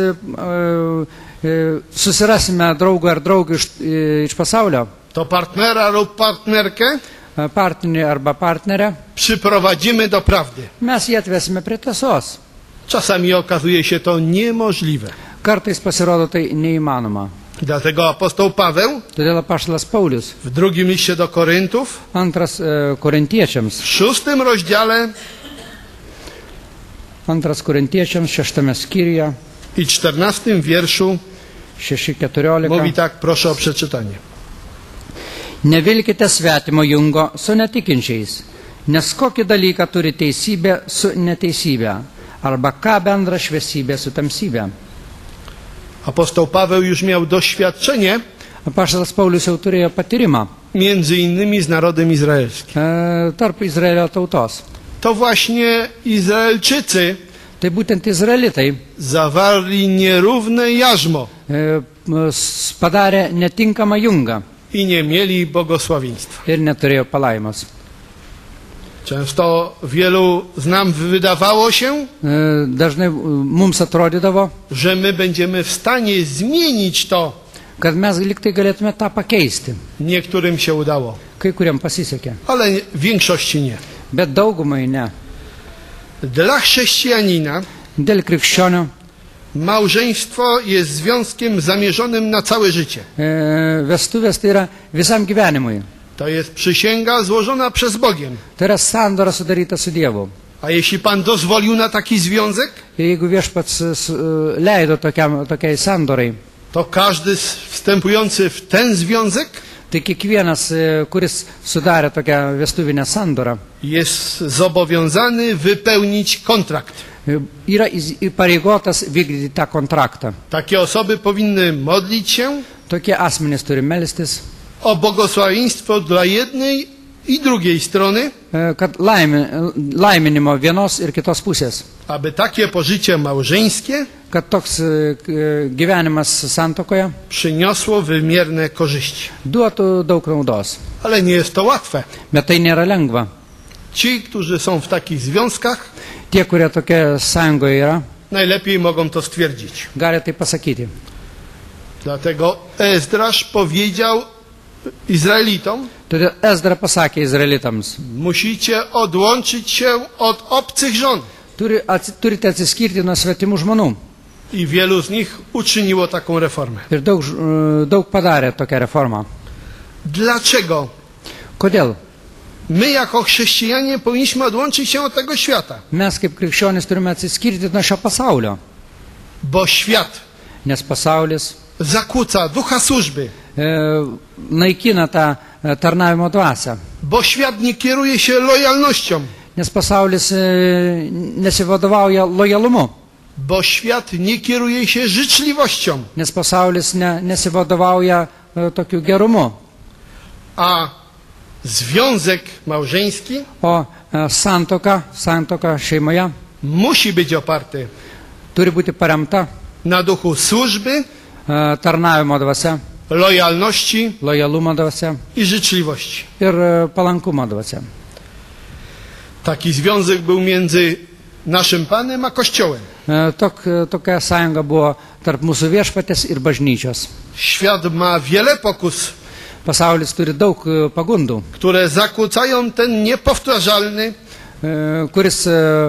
susirasime draugą ar draugą iš pasaulio, to partnera lub partnerkę partnerį arba partnerę, przyprowadzimy do prawdy. mes jį atvesime prie tiesos. Czasami okazuje się to niemożliwe. Kartais pasirodo tai neįmanoma. Dlatego apostoł Paweł Todėl apaštalas Paulius, w drugim liście do Koryntów, antras korintiečiams, w 6 rozdziale 6 skyriuje, i 14 wierszu 6:14. mówi tak, proszę o przeczytanie. Nevilkite svetimo jungo su netikinčiais, nes kokį dalyką turi teisybė su neteisybė, arba ką bendra šviesybė su tamsybė. Apostoł Paweł już miał doświadczenie Apaštalas Paulius jau turėjo patyrimą między innymi z narodem izraelskim. tarp Izraelio tautos. To właśnie Izraelczycy Tai būtent izraelitai zawarli nierówne jarzmo padarė netinkamą jungą i nie mieli błogosławieństwa. ir neturėjo palaimos. Często wielu z nam wydawało się, Dažnai mums atrodydavo, że my będziemy w stanie zmienić to. kad mes liktai galėtume tą pakeisti. Niektórym się udało, Kai kuriam pasisekė, ale w większości nie. bet daugumai ne. Dla chrześcijanina Dėl krikščionių małżeństwo jest związkiem zamierzonym na całe życie. Vestuvės tai yra visam gyvenimui. To jest przysięga złożona przez Bogiem. Tai yra sandora sudaryta su Dievu. A jeśli Pan dozwolił na taki związek, Ir jeigu viešpats leido tokiai sandorai, to każdy wstępujący w ten związek tai kiekvienas, kuris sudarė tokią vestuvinę sandorą, jest zobowiązany wypełnić kontrakt. yra įpareigotas vykdyti tą kontraktą. Takie osoby powinny modlić się Tokie asmenys turi melstis, o błogosławieństwo dla jednej i drugiej strony, kad laiminimo vienos ir kitos pusės, aby takie pożycie małżeńskie kad toks gyvenimas santokoje przyniosło wymierne korzyści. duotų daug naudos. Ale nie jest to łatwe. Bet tai nėra lengva. Ci, którzy są w takich związkach, Tie, kurie tokia sąjungoje yra, najlepiej mogą to stwierdzić. gali tai pasakyti. Dlatego Ezdrasz powiedział Izraelitom, Todėl Ezdra pasakė izraelitams, musicie odłączyć się od obcych żon. turite atsiskirti nuo svetimų žmonių. I wielu z nich uczyniło taką reformę. Ir daug padarė tokią reformą. Dlaczego? Kodėl? My jako chrześcijanie powinniśmy odłączyć się od tego świata. Mes kaip krikščionys turime atsiskirti nuo šio pasaulio, Bo świat nes pasaulis zakłóca ducha służby. naikina tą tarnavimo dvasią, Bo świat nie kieruje się lojalnością. nes pasaulis nesivadovauja lojalumu, Bo świat nie kieruje się życzliwością. nes pasaulis nesivadovauja tokiu gerumu. A związek małżeński O santoka šeimoje musi być oparty turi būti paremta na duchu służby, tarnavimo dvasia, lojalności lojalumo dvasia i życzliwości. ir palankumo dvasia. Taki związek był między naszym Panem a Kościołem. Tokia sąjunga buvo tarp mūsų viešpatės ir bažnyčios. Świat ma wiele pokus, Pasaulis turi daug pagundų, które zakłócają ten niepowtarzalny, kuris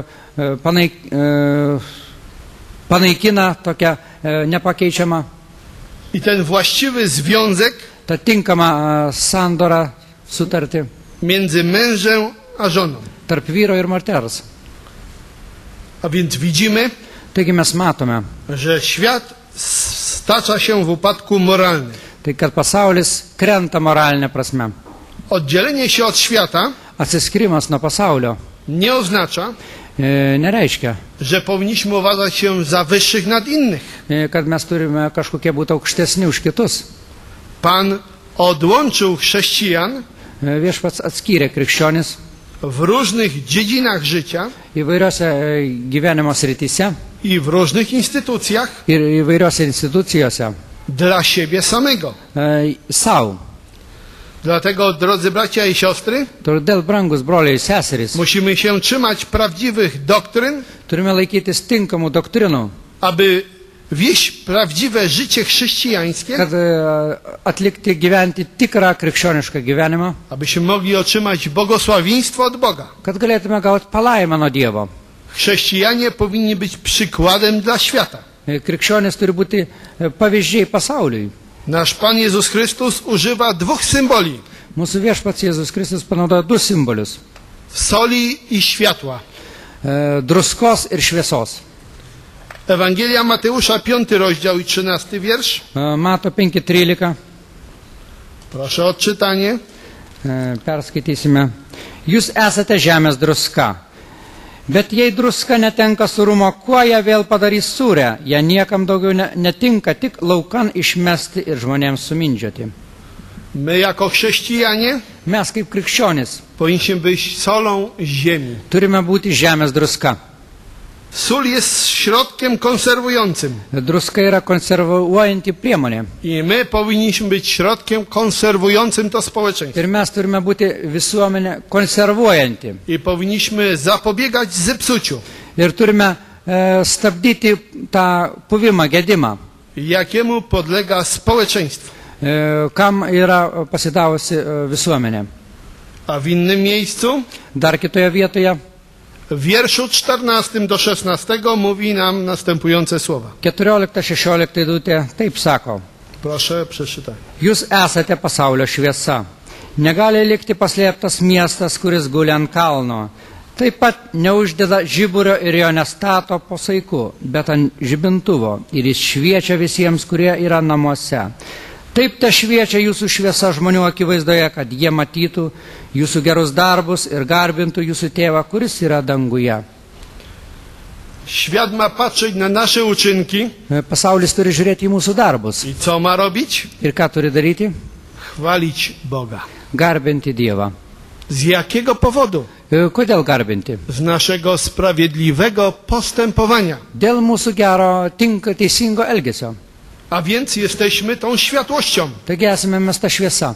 panaikina tokią nepakeičiamą, i ten właściwy związek tą tinkamą sandorą sutartį między mężem a żoną. tarp vyro ir moters. A więc widzimy, Taigi mes matome, że świat stacza się w upadku moralnym. tai kad pasaulis krenta moralinė prasme. Oddzielenie się od świata Atsiskirimas nuo pasaulio nie oznacza, nereiškia, że powinniśmy uważać się za wyższych nad innych. kad mes turime kažkokie būti aukštesni už kitus. Pan odłączył chrześcijan Viešpats atskyrė krikščionis w różnych dziedzinach życia įvairiose gyvenimo srityse i w różnych instytucjach ir įvairiose institucijose dla siebie samego. savo. Dlatego, drodzy bracia i siostry, Todėl, brangus broliai ir seserys, musimy się trzymać prawdziwych doktryn, turime laikytis tinkamų doktrinų, aby wieść prawdziwe życie chrześcijańskie, kad gyventi tikrą krikščionišką gyvenimą, abyśmy mogli otrzymać błogosławieństwo od Boga. kad galėtume gauti palaimą nuo Dievo. Chrześcijanie powinni być przykładem dla świata. Krikščionis turi būti pavyzdžiai pasauliui. Nasz Pan Jezus Chrystus używa dwóch symboli: Mūsų viešpats Jėzus Kristus panaudoja du simbolius soli i światła. - druskos ir šviesos. Ewangelia Mateusza, 5 rozdział i 13 wiersz. Mato 5:13. Proszę o odczytanie. Perskaitysime. Jūs esate žemės druska. Bet jei druska netenka surumo, kuo ją vėl padarys sūrę? Ją niekam daugiau netinka, tik laukan išmesti ir žmonėms sumindžioti. My jako chrześcijanie Mes kaip krikščionis powinniśmy być solą ziemi. turime būti žemės druska. Sól jest środkiem konserwującym Druska yra konservuojanti priemonė. i my powinniśmy być środkiem konserwującym to społeczeństwo. Ir mes turime būti visuomenė konservuojanti. I powinniśmy zapobiegać zepsuciu, Ir turime stabdyti tą puvimą, gedimą, jakiemu podlega społeczeństwo. kam yra pasidavusi visuomenė. A w innym miejscu, Dar kitoje vietoje, w wierszu 14 do 16 mówi nam następujące słowa. 14-16 eilutė taip sako. Proszę, przeczytaj. Jūs esate pasaulio šviesa. Negali likti paslėptas miestas, kuris guli ant kalno. Taip pat neuždeda žiburio ir jo nestato po saiku, bet ant žibintuvo. Ir jis šviečia visiems, kurie yra namuose. Taip te šviečia jūsų šviesa žmonių akivaizdoje, kad jie matytų jūsų gerus darbus ir garbintų jūsų tėvą, kuris yra danguje. Świat ma patrzeć na nasze uczynki Pasaulis turi žiūrėti į mūsų darbus. i co ma robić? Ir ką turi daryti? Chwalić Boga. Garbinti Dievą. Z jakiego powodu? Kodėl garbinti? Z naszego sprawiedliwego postępowania. Dėl mūsų gero, teisingo elgesio. A więc jesteśmy tą światłością Taigi esame mes ta šviesa.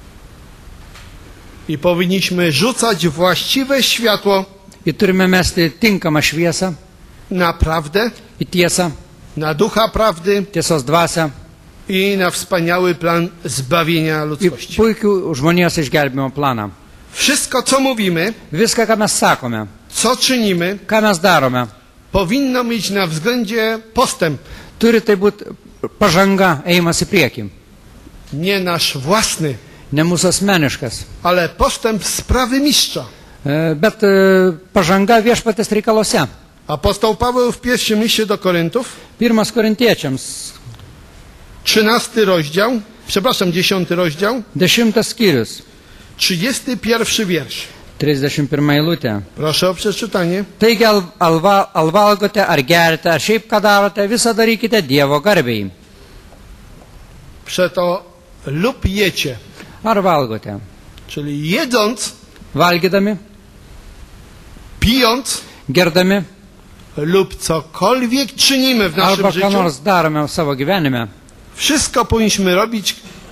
i powinniśmy rzucać właściwe światło Ir turime mesti tinkamą šviesą na prawdę, į tiesą, na ducha prawdy tiesos dvasią, i na wspaniały plan zbawienia į ludzkości. puikių žmonijos išgelbimo planą. Wszystko, co mówimy, Viską, ką mes sakome, co czynimy, ką mes darome, powinno mieć na względzie postęp, turi tai būti pažanga, ėjimas į priekį. nie nasz własny, Ne mūsų asmeniškas, ale postęp sprawy mistrza. bet pažanga viešpatės reikaluose. Apostoł Paweł w pierwszym liście do Koryntów, 1 Korintiečiams, 10 rozdział, 10 skyrius, 31 wiersz. 31 eilutė. Proszę o przeczytanie. Taigi al valgote, ar gerite, ar šiaip ką darote, visą darykite Dievo garbei. Przeto lub jecie, Ar valgote? czyli jedząc, Valgydami, pijąc gerdami, lub cokolwiek czynimy w naszym arba ką życiu, nors darome savo gyvenime. wszystko powinniśmy robić,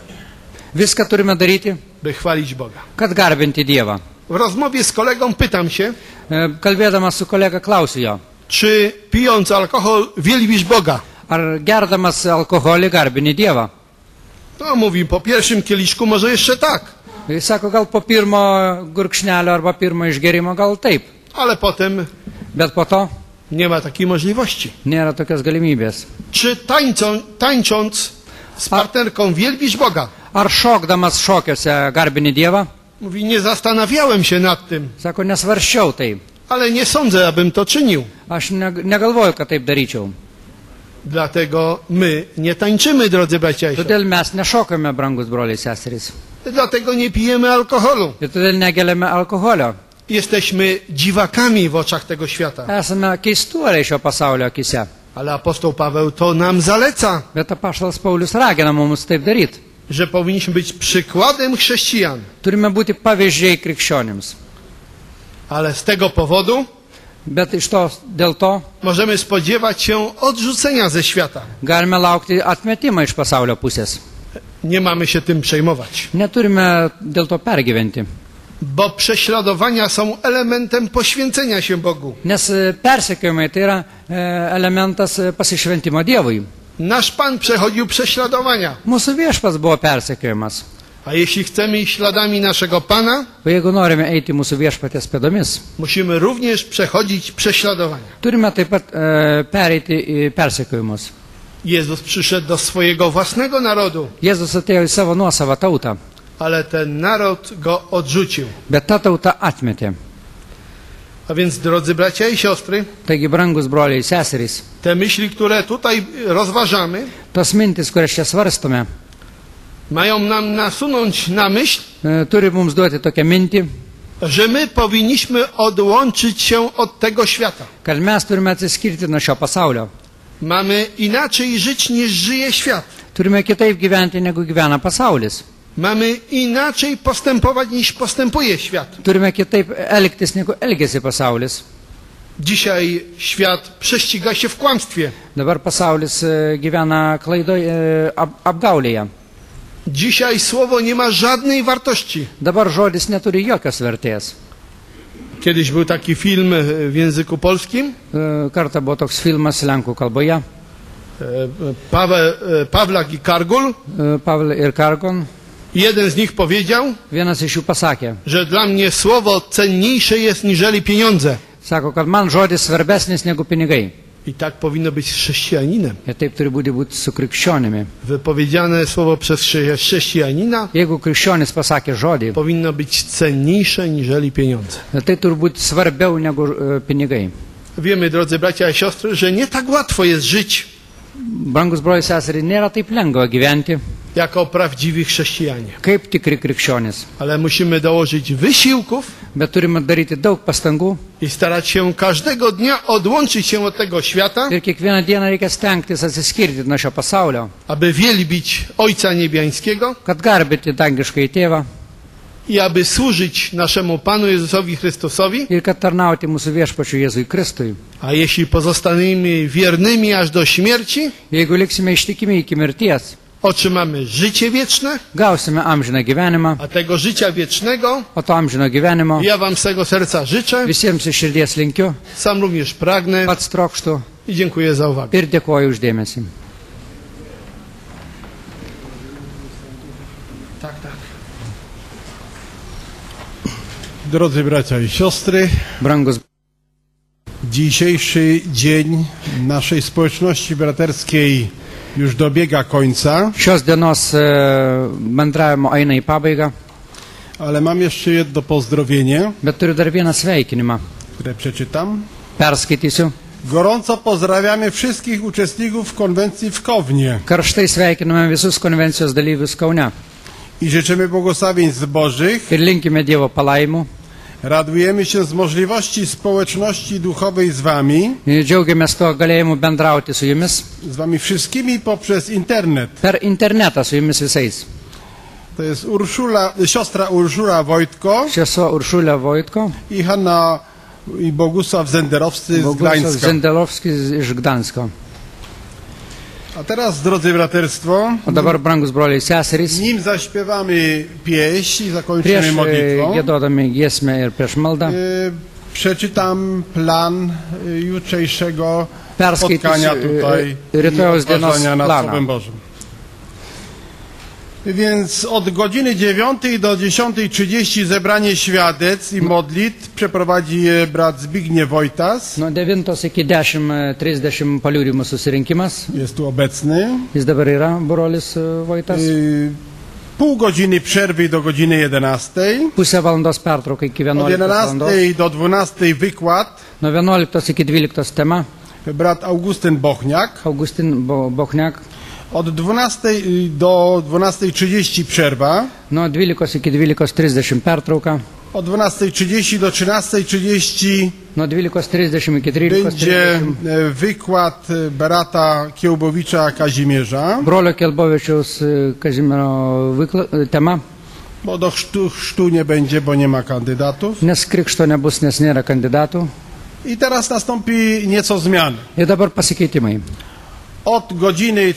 Viską turime daryti, by chwalić Boga. kad garbinti Dievą. W rozmowie z kolegą pytam się, Kalbėdamas su kolega klausiu jo, czy pijąc alkohol wielbisz Boga? ar gerdamas alkoholį garbini Dievą. No mówi, po pierwszym kieliszku może jeszcze tak, Jis sako, gal po pirmo gurkšnelio arba pirmo išgerimo gal taip, ale potem bet po to nie ma takiej możliwości. nėra tokios galimybės. Czy tańcząc z partnerką wielbisz Boga? Ar šokdamas šokiuose garbini Dievą? Mówi, nie zastanawiałem się nad tym, Sako, nesvarščiau tai. ale nie sądzę, abym to czynił. Aš negalvoju, kad taip daryčiau. Dlatego my nie tańczymy, drodzy bracia i siostry. Todėl mes nešokame, brangus broliai seserys. Dlatego nie pijemy alkoholu. Ir todėl negeliame alkoholio. Jesteśmy dziwakami w oczach tego świata. Esame keistuoliai šio pasaulio akise. Ale apostoł Paweł to nam zaleca, Bet apaštalas Paulius ragina mums taip daryti. że powinniśmy być przykładem chrześcijan. Turime būti pavyzdžiai krikščionims. Ale z tego powodu Bet dėl to możemy spodziewać się odrzucenia ze świata. galime laukti atmetimą iš pasaulio pusės. Nie mamy się tym przejmować, Neturime dėl to pergyventi. bo prześladowania są elementem poświęcenia się Bogu. Nes persekiojimai tai yra elementas pasišventimo Dievui. Nasz Pan przechodził prześladowania, Mūsų viešpas buvo persekiojimas. a jeśli chcemy iść śladami naszego Pana, O jeigu norime eiti mūsų viešpatės pėdomis, musimy również przechodzić prześladowania. turime taip pat pereiti į persekiojimus. Jezus przyszedł do swojego własnego narodu, Jėzus atėjo į savo nuosavą tautą, ale ten naród go odrzucił. bet ta tauta atmetė. A więc, drodzy bracia i siostry, Taigi, brangus broliai ir seserys, te myśli, które tutaj rozważamy, tos mintis, kurias čia svarstome, mają nam nasunąć na myśl, turi mums duoti tokią mintį, że my powinniśmy odłączyć się od tego świata. kad mes turime atsiskirti nuo šio pasaulio. Mamy inaczej żyć niż żyje świat. Turime kitaip gyventi, negu gyvena pasaulis. Mamy inaczej postępować niż postępuje świat. Turime kitaip elgtis, negu elgesi pasaulis. Dzisiaj świat prześciga się w kłamstwie. Dabar pasaulis gyvena apgaulėje. Dzisiaj słowo nie ma żadnej wartości. Dabar žodis neturi jokios vertės. Kiedyś był taki film w języku polskim. Kartą buvo toks filmas lenkų kalboje. Pawlak i Kargul. Pavel ir Kargon. Jeden z nich powiedział, Vienas iš jų pasakė. że dla mnie słowo cenniejsze jest niżeli pieniądze. Sako, kad man žodis svarbesnis negu pinigai. I tak powinno być z chrześcijaninem. Ir taip turi būti su krikščionimi. Wypowiedziane słowo przez chrześcijanina Jeigu krikščionis pasakė žodį, powinno być cenniejsze niżeli pieniądze. tai turi būti svarbiau negu pinigai. Wiemy, drodzy bracia i siostry, że nie tak łatwo jest żyć Brangus broliai seserį, nėra taip lengva gyventi, jako prawdziwi chrześcijanie. kaip tikri krikščionis. Ale musimy dołożyć wysiłków Bet turime daryti daug pastangų i starać się każdego dnia odłączyć się od tego świata, ir kiekvieną dieną reikia stengtis atsiskirti nuo šio pasaulio, aby wielbić Ojca Niebiańskiego kad garbinti dangiškai tėvą i aby służyć naszemu Panu Jezusowi Chrystusowi. ir kad tarnauti mūsų viešpačiui Jėzui Kristui. A jeśli pozostaniemy wiernymi aż do śmierci, Jeigu liksime ištikimi iki mirties, otrzymamy życie wieczne, gausime amžiną gyvenimą, a tego życia wiecznego o to amžino gyvenimo ja wam z tego serca życzę, visiems iš širdies linkiu, sam również pragnę pats trokštu i dziękuję za uwagę. ir dėkoju uždėmesį. Drodzy bracia i siostry, Brangus dzisiejszy dzień naszej społeczności braterskiej już dobiega końca, šios dienos bendravimo eina į pabaigą, ale mam jeszcze jedno pozdrowienie, bet turiu dar vieną sveikinimą. które przeczytam. Perskaitysiu. Gorąco pozdrawiamy wszystkich uczestników konwencji w Kownie Karštai sveikiname visus konvencijos dalyvius Kaune i życzymy błogosławieństw Bożych. ir linkime Dievo palaimų. Radujemy się z możliwości społeczności duchowej z Wami, Džiaugiamės tuo galėjimu bendrauti su jumis z Wami wszystkimi poprzez internet. per internetą su jumis visais. To jest siostra Urszula Wojtko Sesuo Uršulė Vojtko, i Hanna i Bogusław Zenderowscy z Bogusław Gdańska. Zendelovskis iš Gdansko. A teraz, drodzy braterstwo, O dabar, brangus broliai seserys, nim zaśpiewamy pieśń i zakończymy prieš modlitwą, giedodami giesmę ir prieš maldą przeczytam plan jutrzejszego Perskaitysiu, spotkania tutaj rytojaus i dienos odważania nad planą. Słowem Bożym. Więc od godziny 9 do 10:30 zebranie świadectw i modlitw przeprowadzi je brat Zbigniew Wojtas. Nuo 9 iki 10:30 paliūrimų susirinkimas. Jest tu obecny. Jis dabar yra brolis Vojtas. Pół godziny przerwy do godziny 11. Pusę valandos pertrauka iki Od 11 valandos. 11 do 12 wykład. Nuo 11 iki 12 tema. Brat Augustyn Bochniak. Augustin Bochniak. Od 12 do 12:30 przerwa. Nuo 12 iki 12:30 pertrauka. Od 12:30 do 13:30 Nuo 12:30 iki będzie 13:30 wykład brata Kiełbowicza Kazimierza, brolio Kelbovičiaus Kazimiero tema, bo do chrztu nie będzie, bo nie ma kandydatów. nes krikšto nebus, nes nėra kandidatų. I teraz nastąpi nieco zmian. Ir dabar pasikeitimai. Od godziny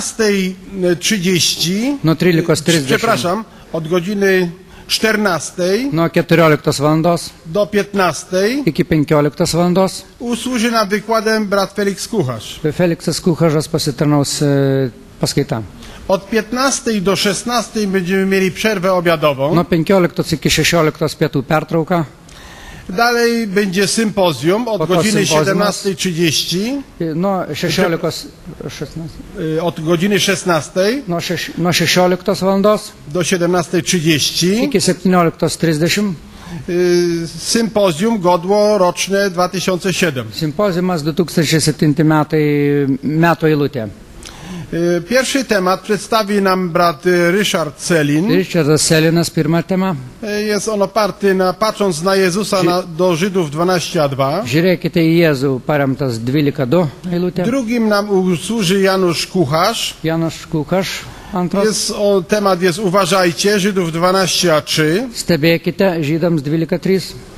13:30, Nuo 13:30 przepraszam, od godziny 14 nuo 14 valandos do 15 iki 15 valandos usłuży nam wykładem brat Felix Kucharz. Feliksas Kuchažas pasitarnaus paskaita. Od 15 do 16 będziemy mieli przerwę obiadową. Nuo 15 iki 16 pietų pertrauka. Dalej będzie sympozjum od Oto godziny sympozjumas. 17:30, Nuo 16 od godziny 16 nuo 16 valandos do 17:30. iki 17:30. Sympozjum Godło roczne 2007. Simpoziumas 2007 metų eilutė. Pierwszy temat przedstawi nam brat Ryszard Selin. Richardas Selinas, pirma tema. Jest on oparty patrząc na Jezusa do Żydów 12:2. Žiūrėkite į Jėzų, paremtas 12:2 eilutė. Drugim nam usłuży Janusz Kucharz. Janusz Kuchaš, antras. Temat jest uważajcie, Żydów 12:3. Stebėkite, Žydams 12:3.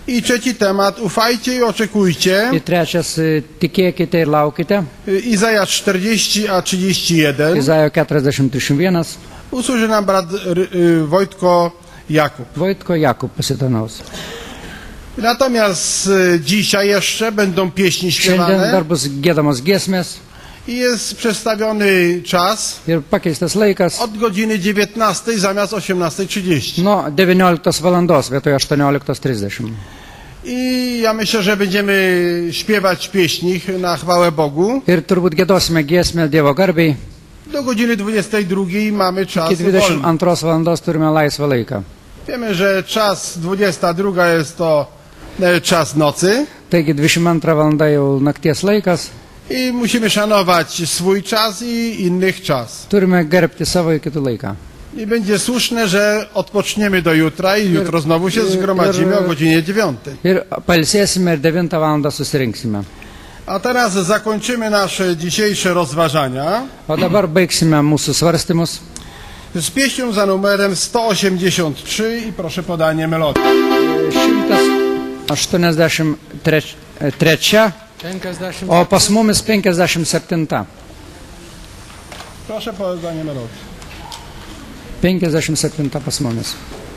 I trzeci temat, ufajcie i oczekujcie. Ir trečias, tikėkite ir laukite. Izajasz 40 a 31. Izaijo 40:31. Usłuży nam brat Wojtko Jakub. Vojtko Jakub pasitarnaus. Natomiast dzisiaj jeszcze będą pieśni Šiandien dar śpiewane bus giedamos giesmės i jest przedstawiony czas ir pakeistas laikas od godziny 19 zamiast 18:30. nuo 19 valandos vietoje 18:30. I ja myślę, że będziemy śpiewać pieśni na chwałę Bogu. Ir turbūt giedosime giesmę Dievo garbiai. Do godziny 22 mamy czas Iki wolny. 22 valandos turime laisvą laiką. Wiemy, że czas 22 jest to czas nocy Taigi 22 valanda jau nakties laikas. i musimy szanować swój czas i innych czas. Turime gerbti savo ir kitų laiką. I będzie słuszne, że odpoczniemy do jutra i jutro znowu się zgromadzimy o godzinie 9. Ir pailsėsime ir 9 valandą susirinksime. A teraz zakończymy nasze dzisiejsze rozważania O dabar baigsime mūsų svarstymus z pieśnią za numerem 183 i proszę podanie melodii. 183, o pas mumis 57. Proszę podanie melodii. 57 pas mumis.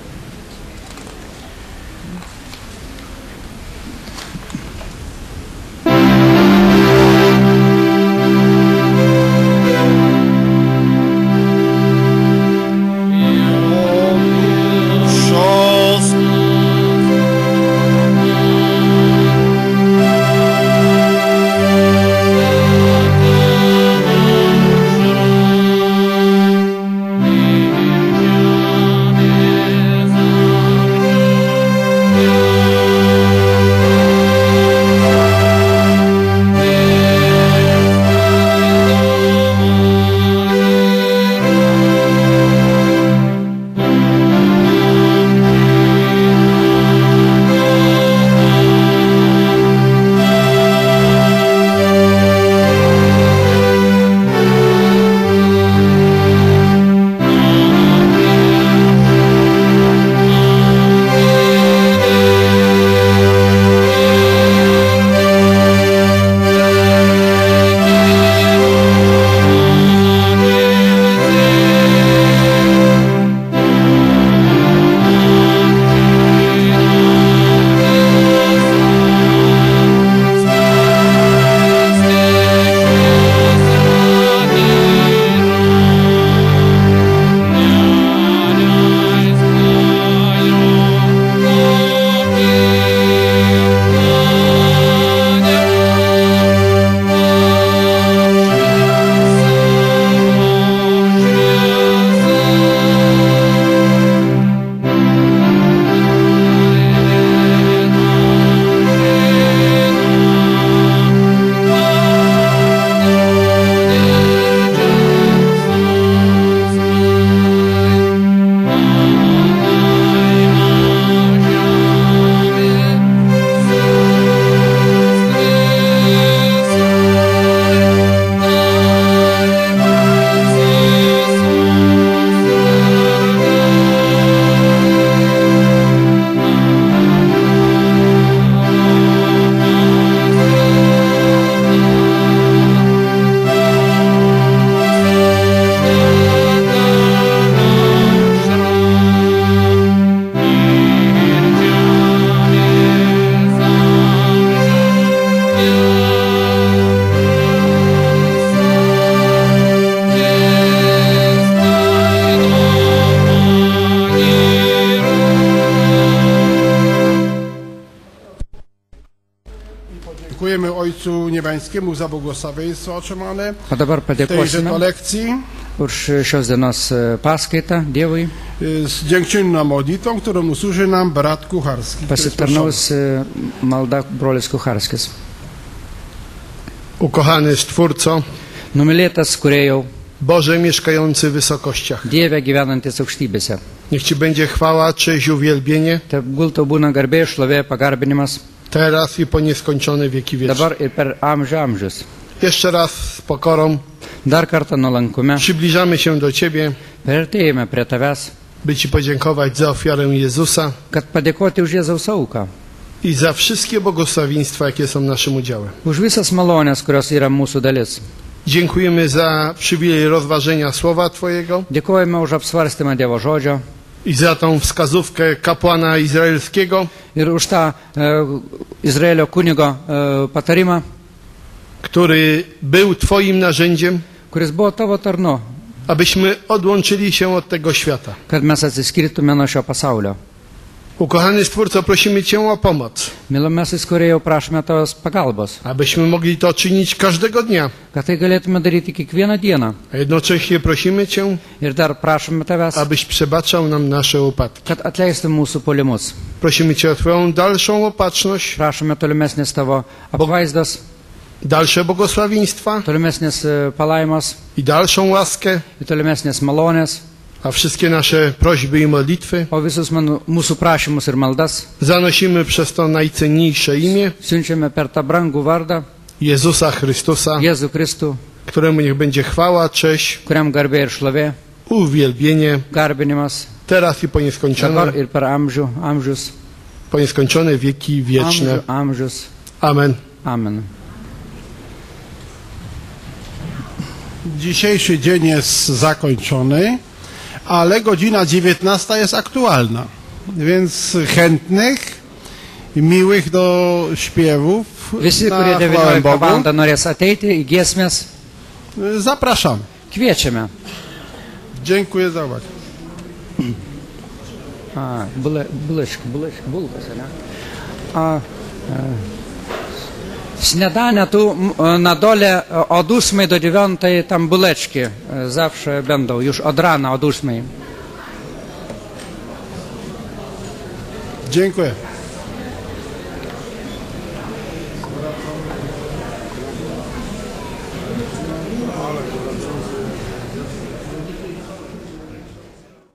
Dziękujemy Ojcu Niebiańskiemu za błogosławieństwo otrzymane O dabar w tejże padėkosime to lekcji už šios dienos paskaitą Dievui. z dziękczynną modlitwą, którą usłuży nam brat Kucharski. który jest Pasitarnaus malda brolis Kucharskis. Ukochany Stwórco, Numylėtas kuriejau, Boże mieszkający w wysokościach, Dieve gyvenantis aukštybėse. niech Ci będzie chwała, cześć i uwielbienie, Tegul tau būna garbė, šlovė, pagarbinimas, teraz i po nieskończone wieki wieczne. dabar ir per amžių amžius. Jeszcze raz z pokorą Dar kartą nuolankume, przybliżamy się do Ciebie, priartėjame prie tavęs, by Ci podziękować za ofiarę Jezusa, kad padėkoti už Jėzaus auką i za wszystkie błogosławieństwa, jakie są naszym udziałem. už visas malonės, kurios yra mūsų dalis. Dziękujemy za przywilej rozważenia Słowa Twojego Dėkojame už apsvarstymą Dievo žodžio i za tą wskazówkę kapłana izraelskiego, ir už tą Izraelio kunigo patarimą, który był Twoim narzędziem, kuris buvo tavo tarnu, abyśmy odłączyli się od tego świata. kad mes atsiskirtume nuo šio pasaulio. Ukochany Stwórco, prosimy Cię o pomoc, Mylomasis kūrėjau, prašome tavos pagalbos, abyśmy mogli to czynić każdego dnia. kad tai galėtume daryti kiekvieną dieną. A jednocześnie prosimy Cię, Ir dar prašome tavęs, abyś przebaczał nam nasze upadki. kad atleistum mūsų puolimus. Prosimy Cię o Twoją dalszą opatrzność, Prašome tolimesnės tavo apvaizdos, dalsze błogosławieństwa tolimesnės palaimos i dalszą łaskę, ir tolimesnės malonės, a wszystkie nasze prośby i modlitwy o visus mūsų prašymus ir maldas zanosimy przez to najcenniejsze imię siunčiame per tą brangų vardą Jezusa Chrystusa, Jėzų Kristų, któremu niech będzie chwała, cześć, kuriam garbė ir šlovė, uwielbienie, garbinimas teraz i po nieskończone, dabar ir per amžius, po nieskończone wieki wieczne. amžius. Amen. Amen. Dzisiejszy dzień jest zakończony, ale godzina 19 jest aktualna. Więc chętnych, miłych do śpiewów Visi, na kurie chwałę 19 Bogu, val. norės ateiti į giesmės, zapraszam. kviečiame. Dziękuję za uwagę. Bulkas, ne? Śniadania tu na dole od 8 do 9 tam buleczki zawsze będą, już od rana od 8. Dziękuję.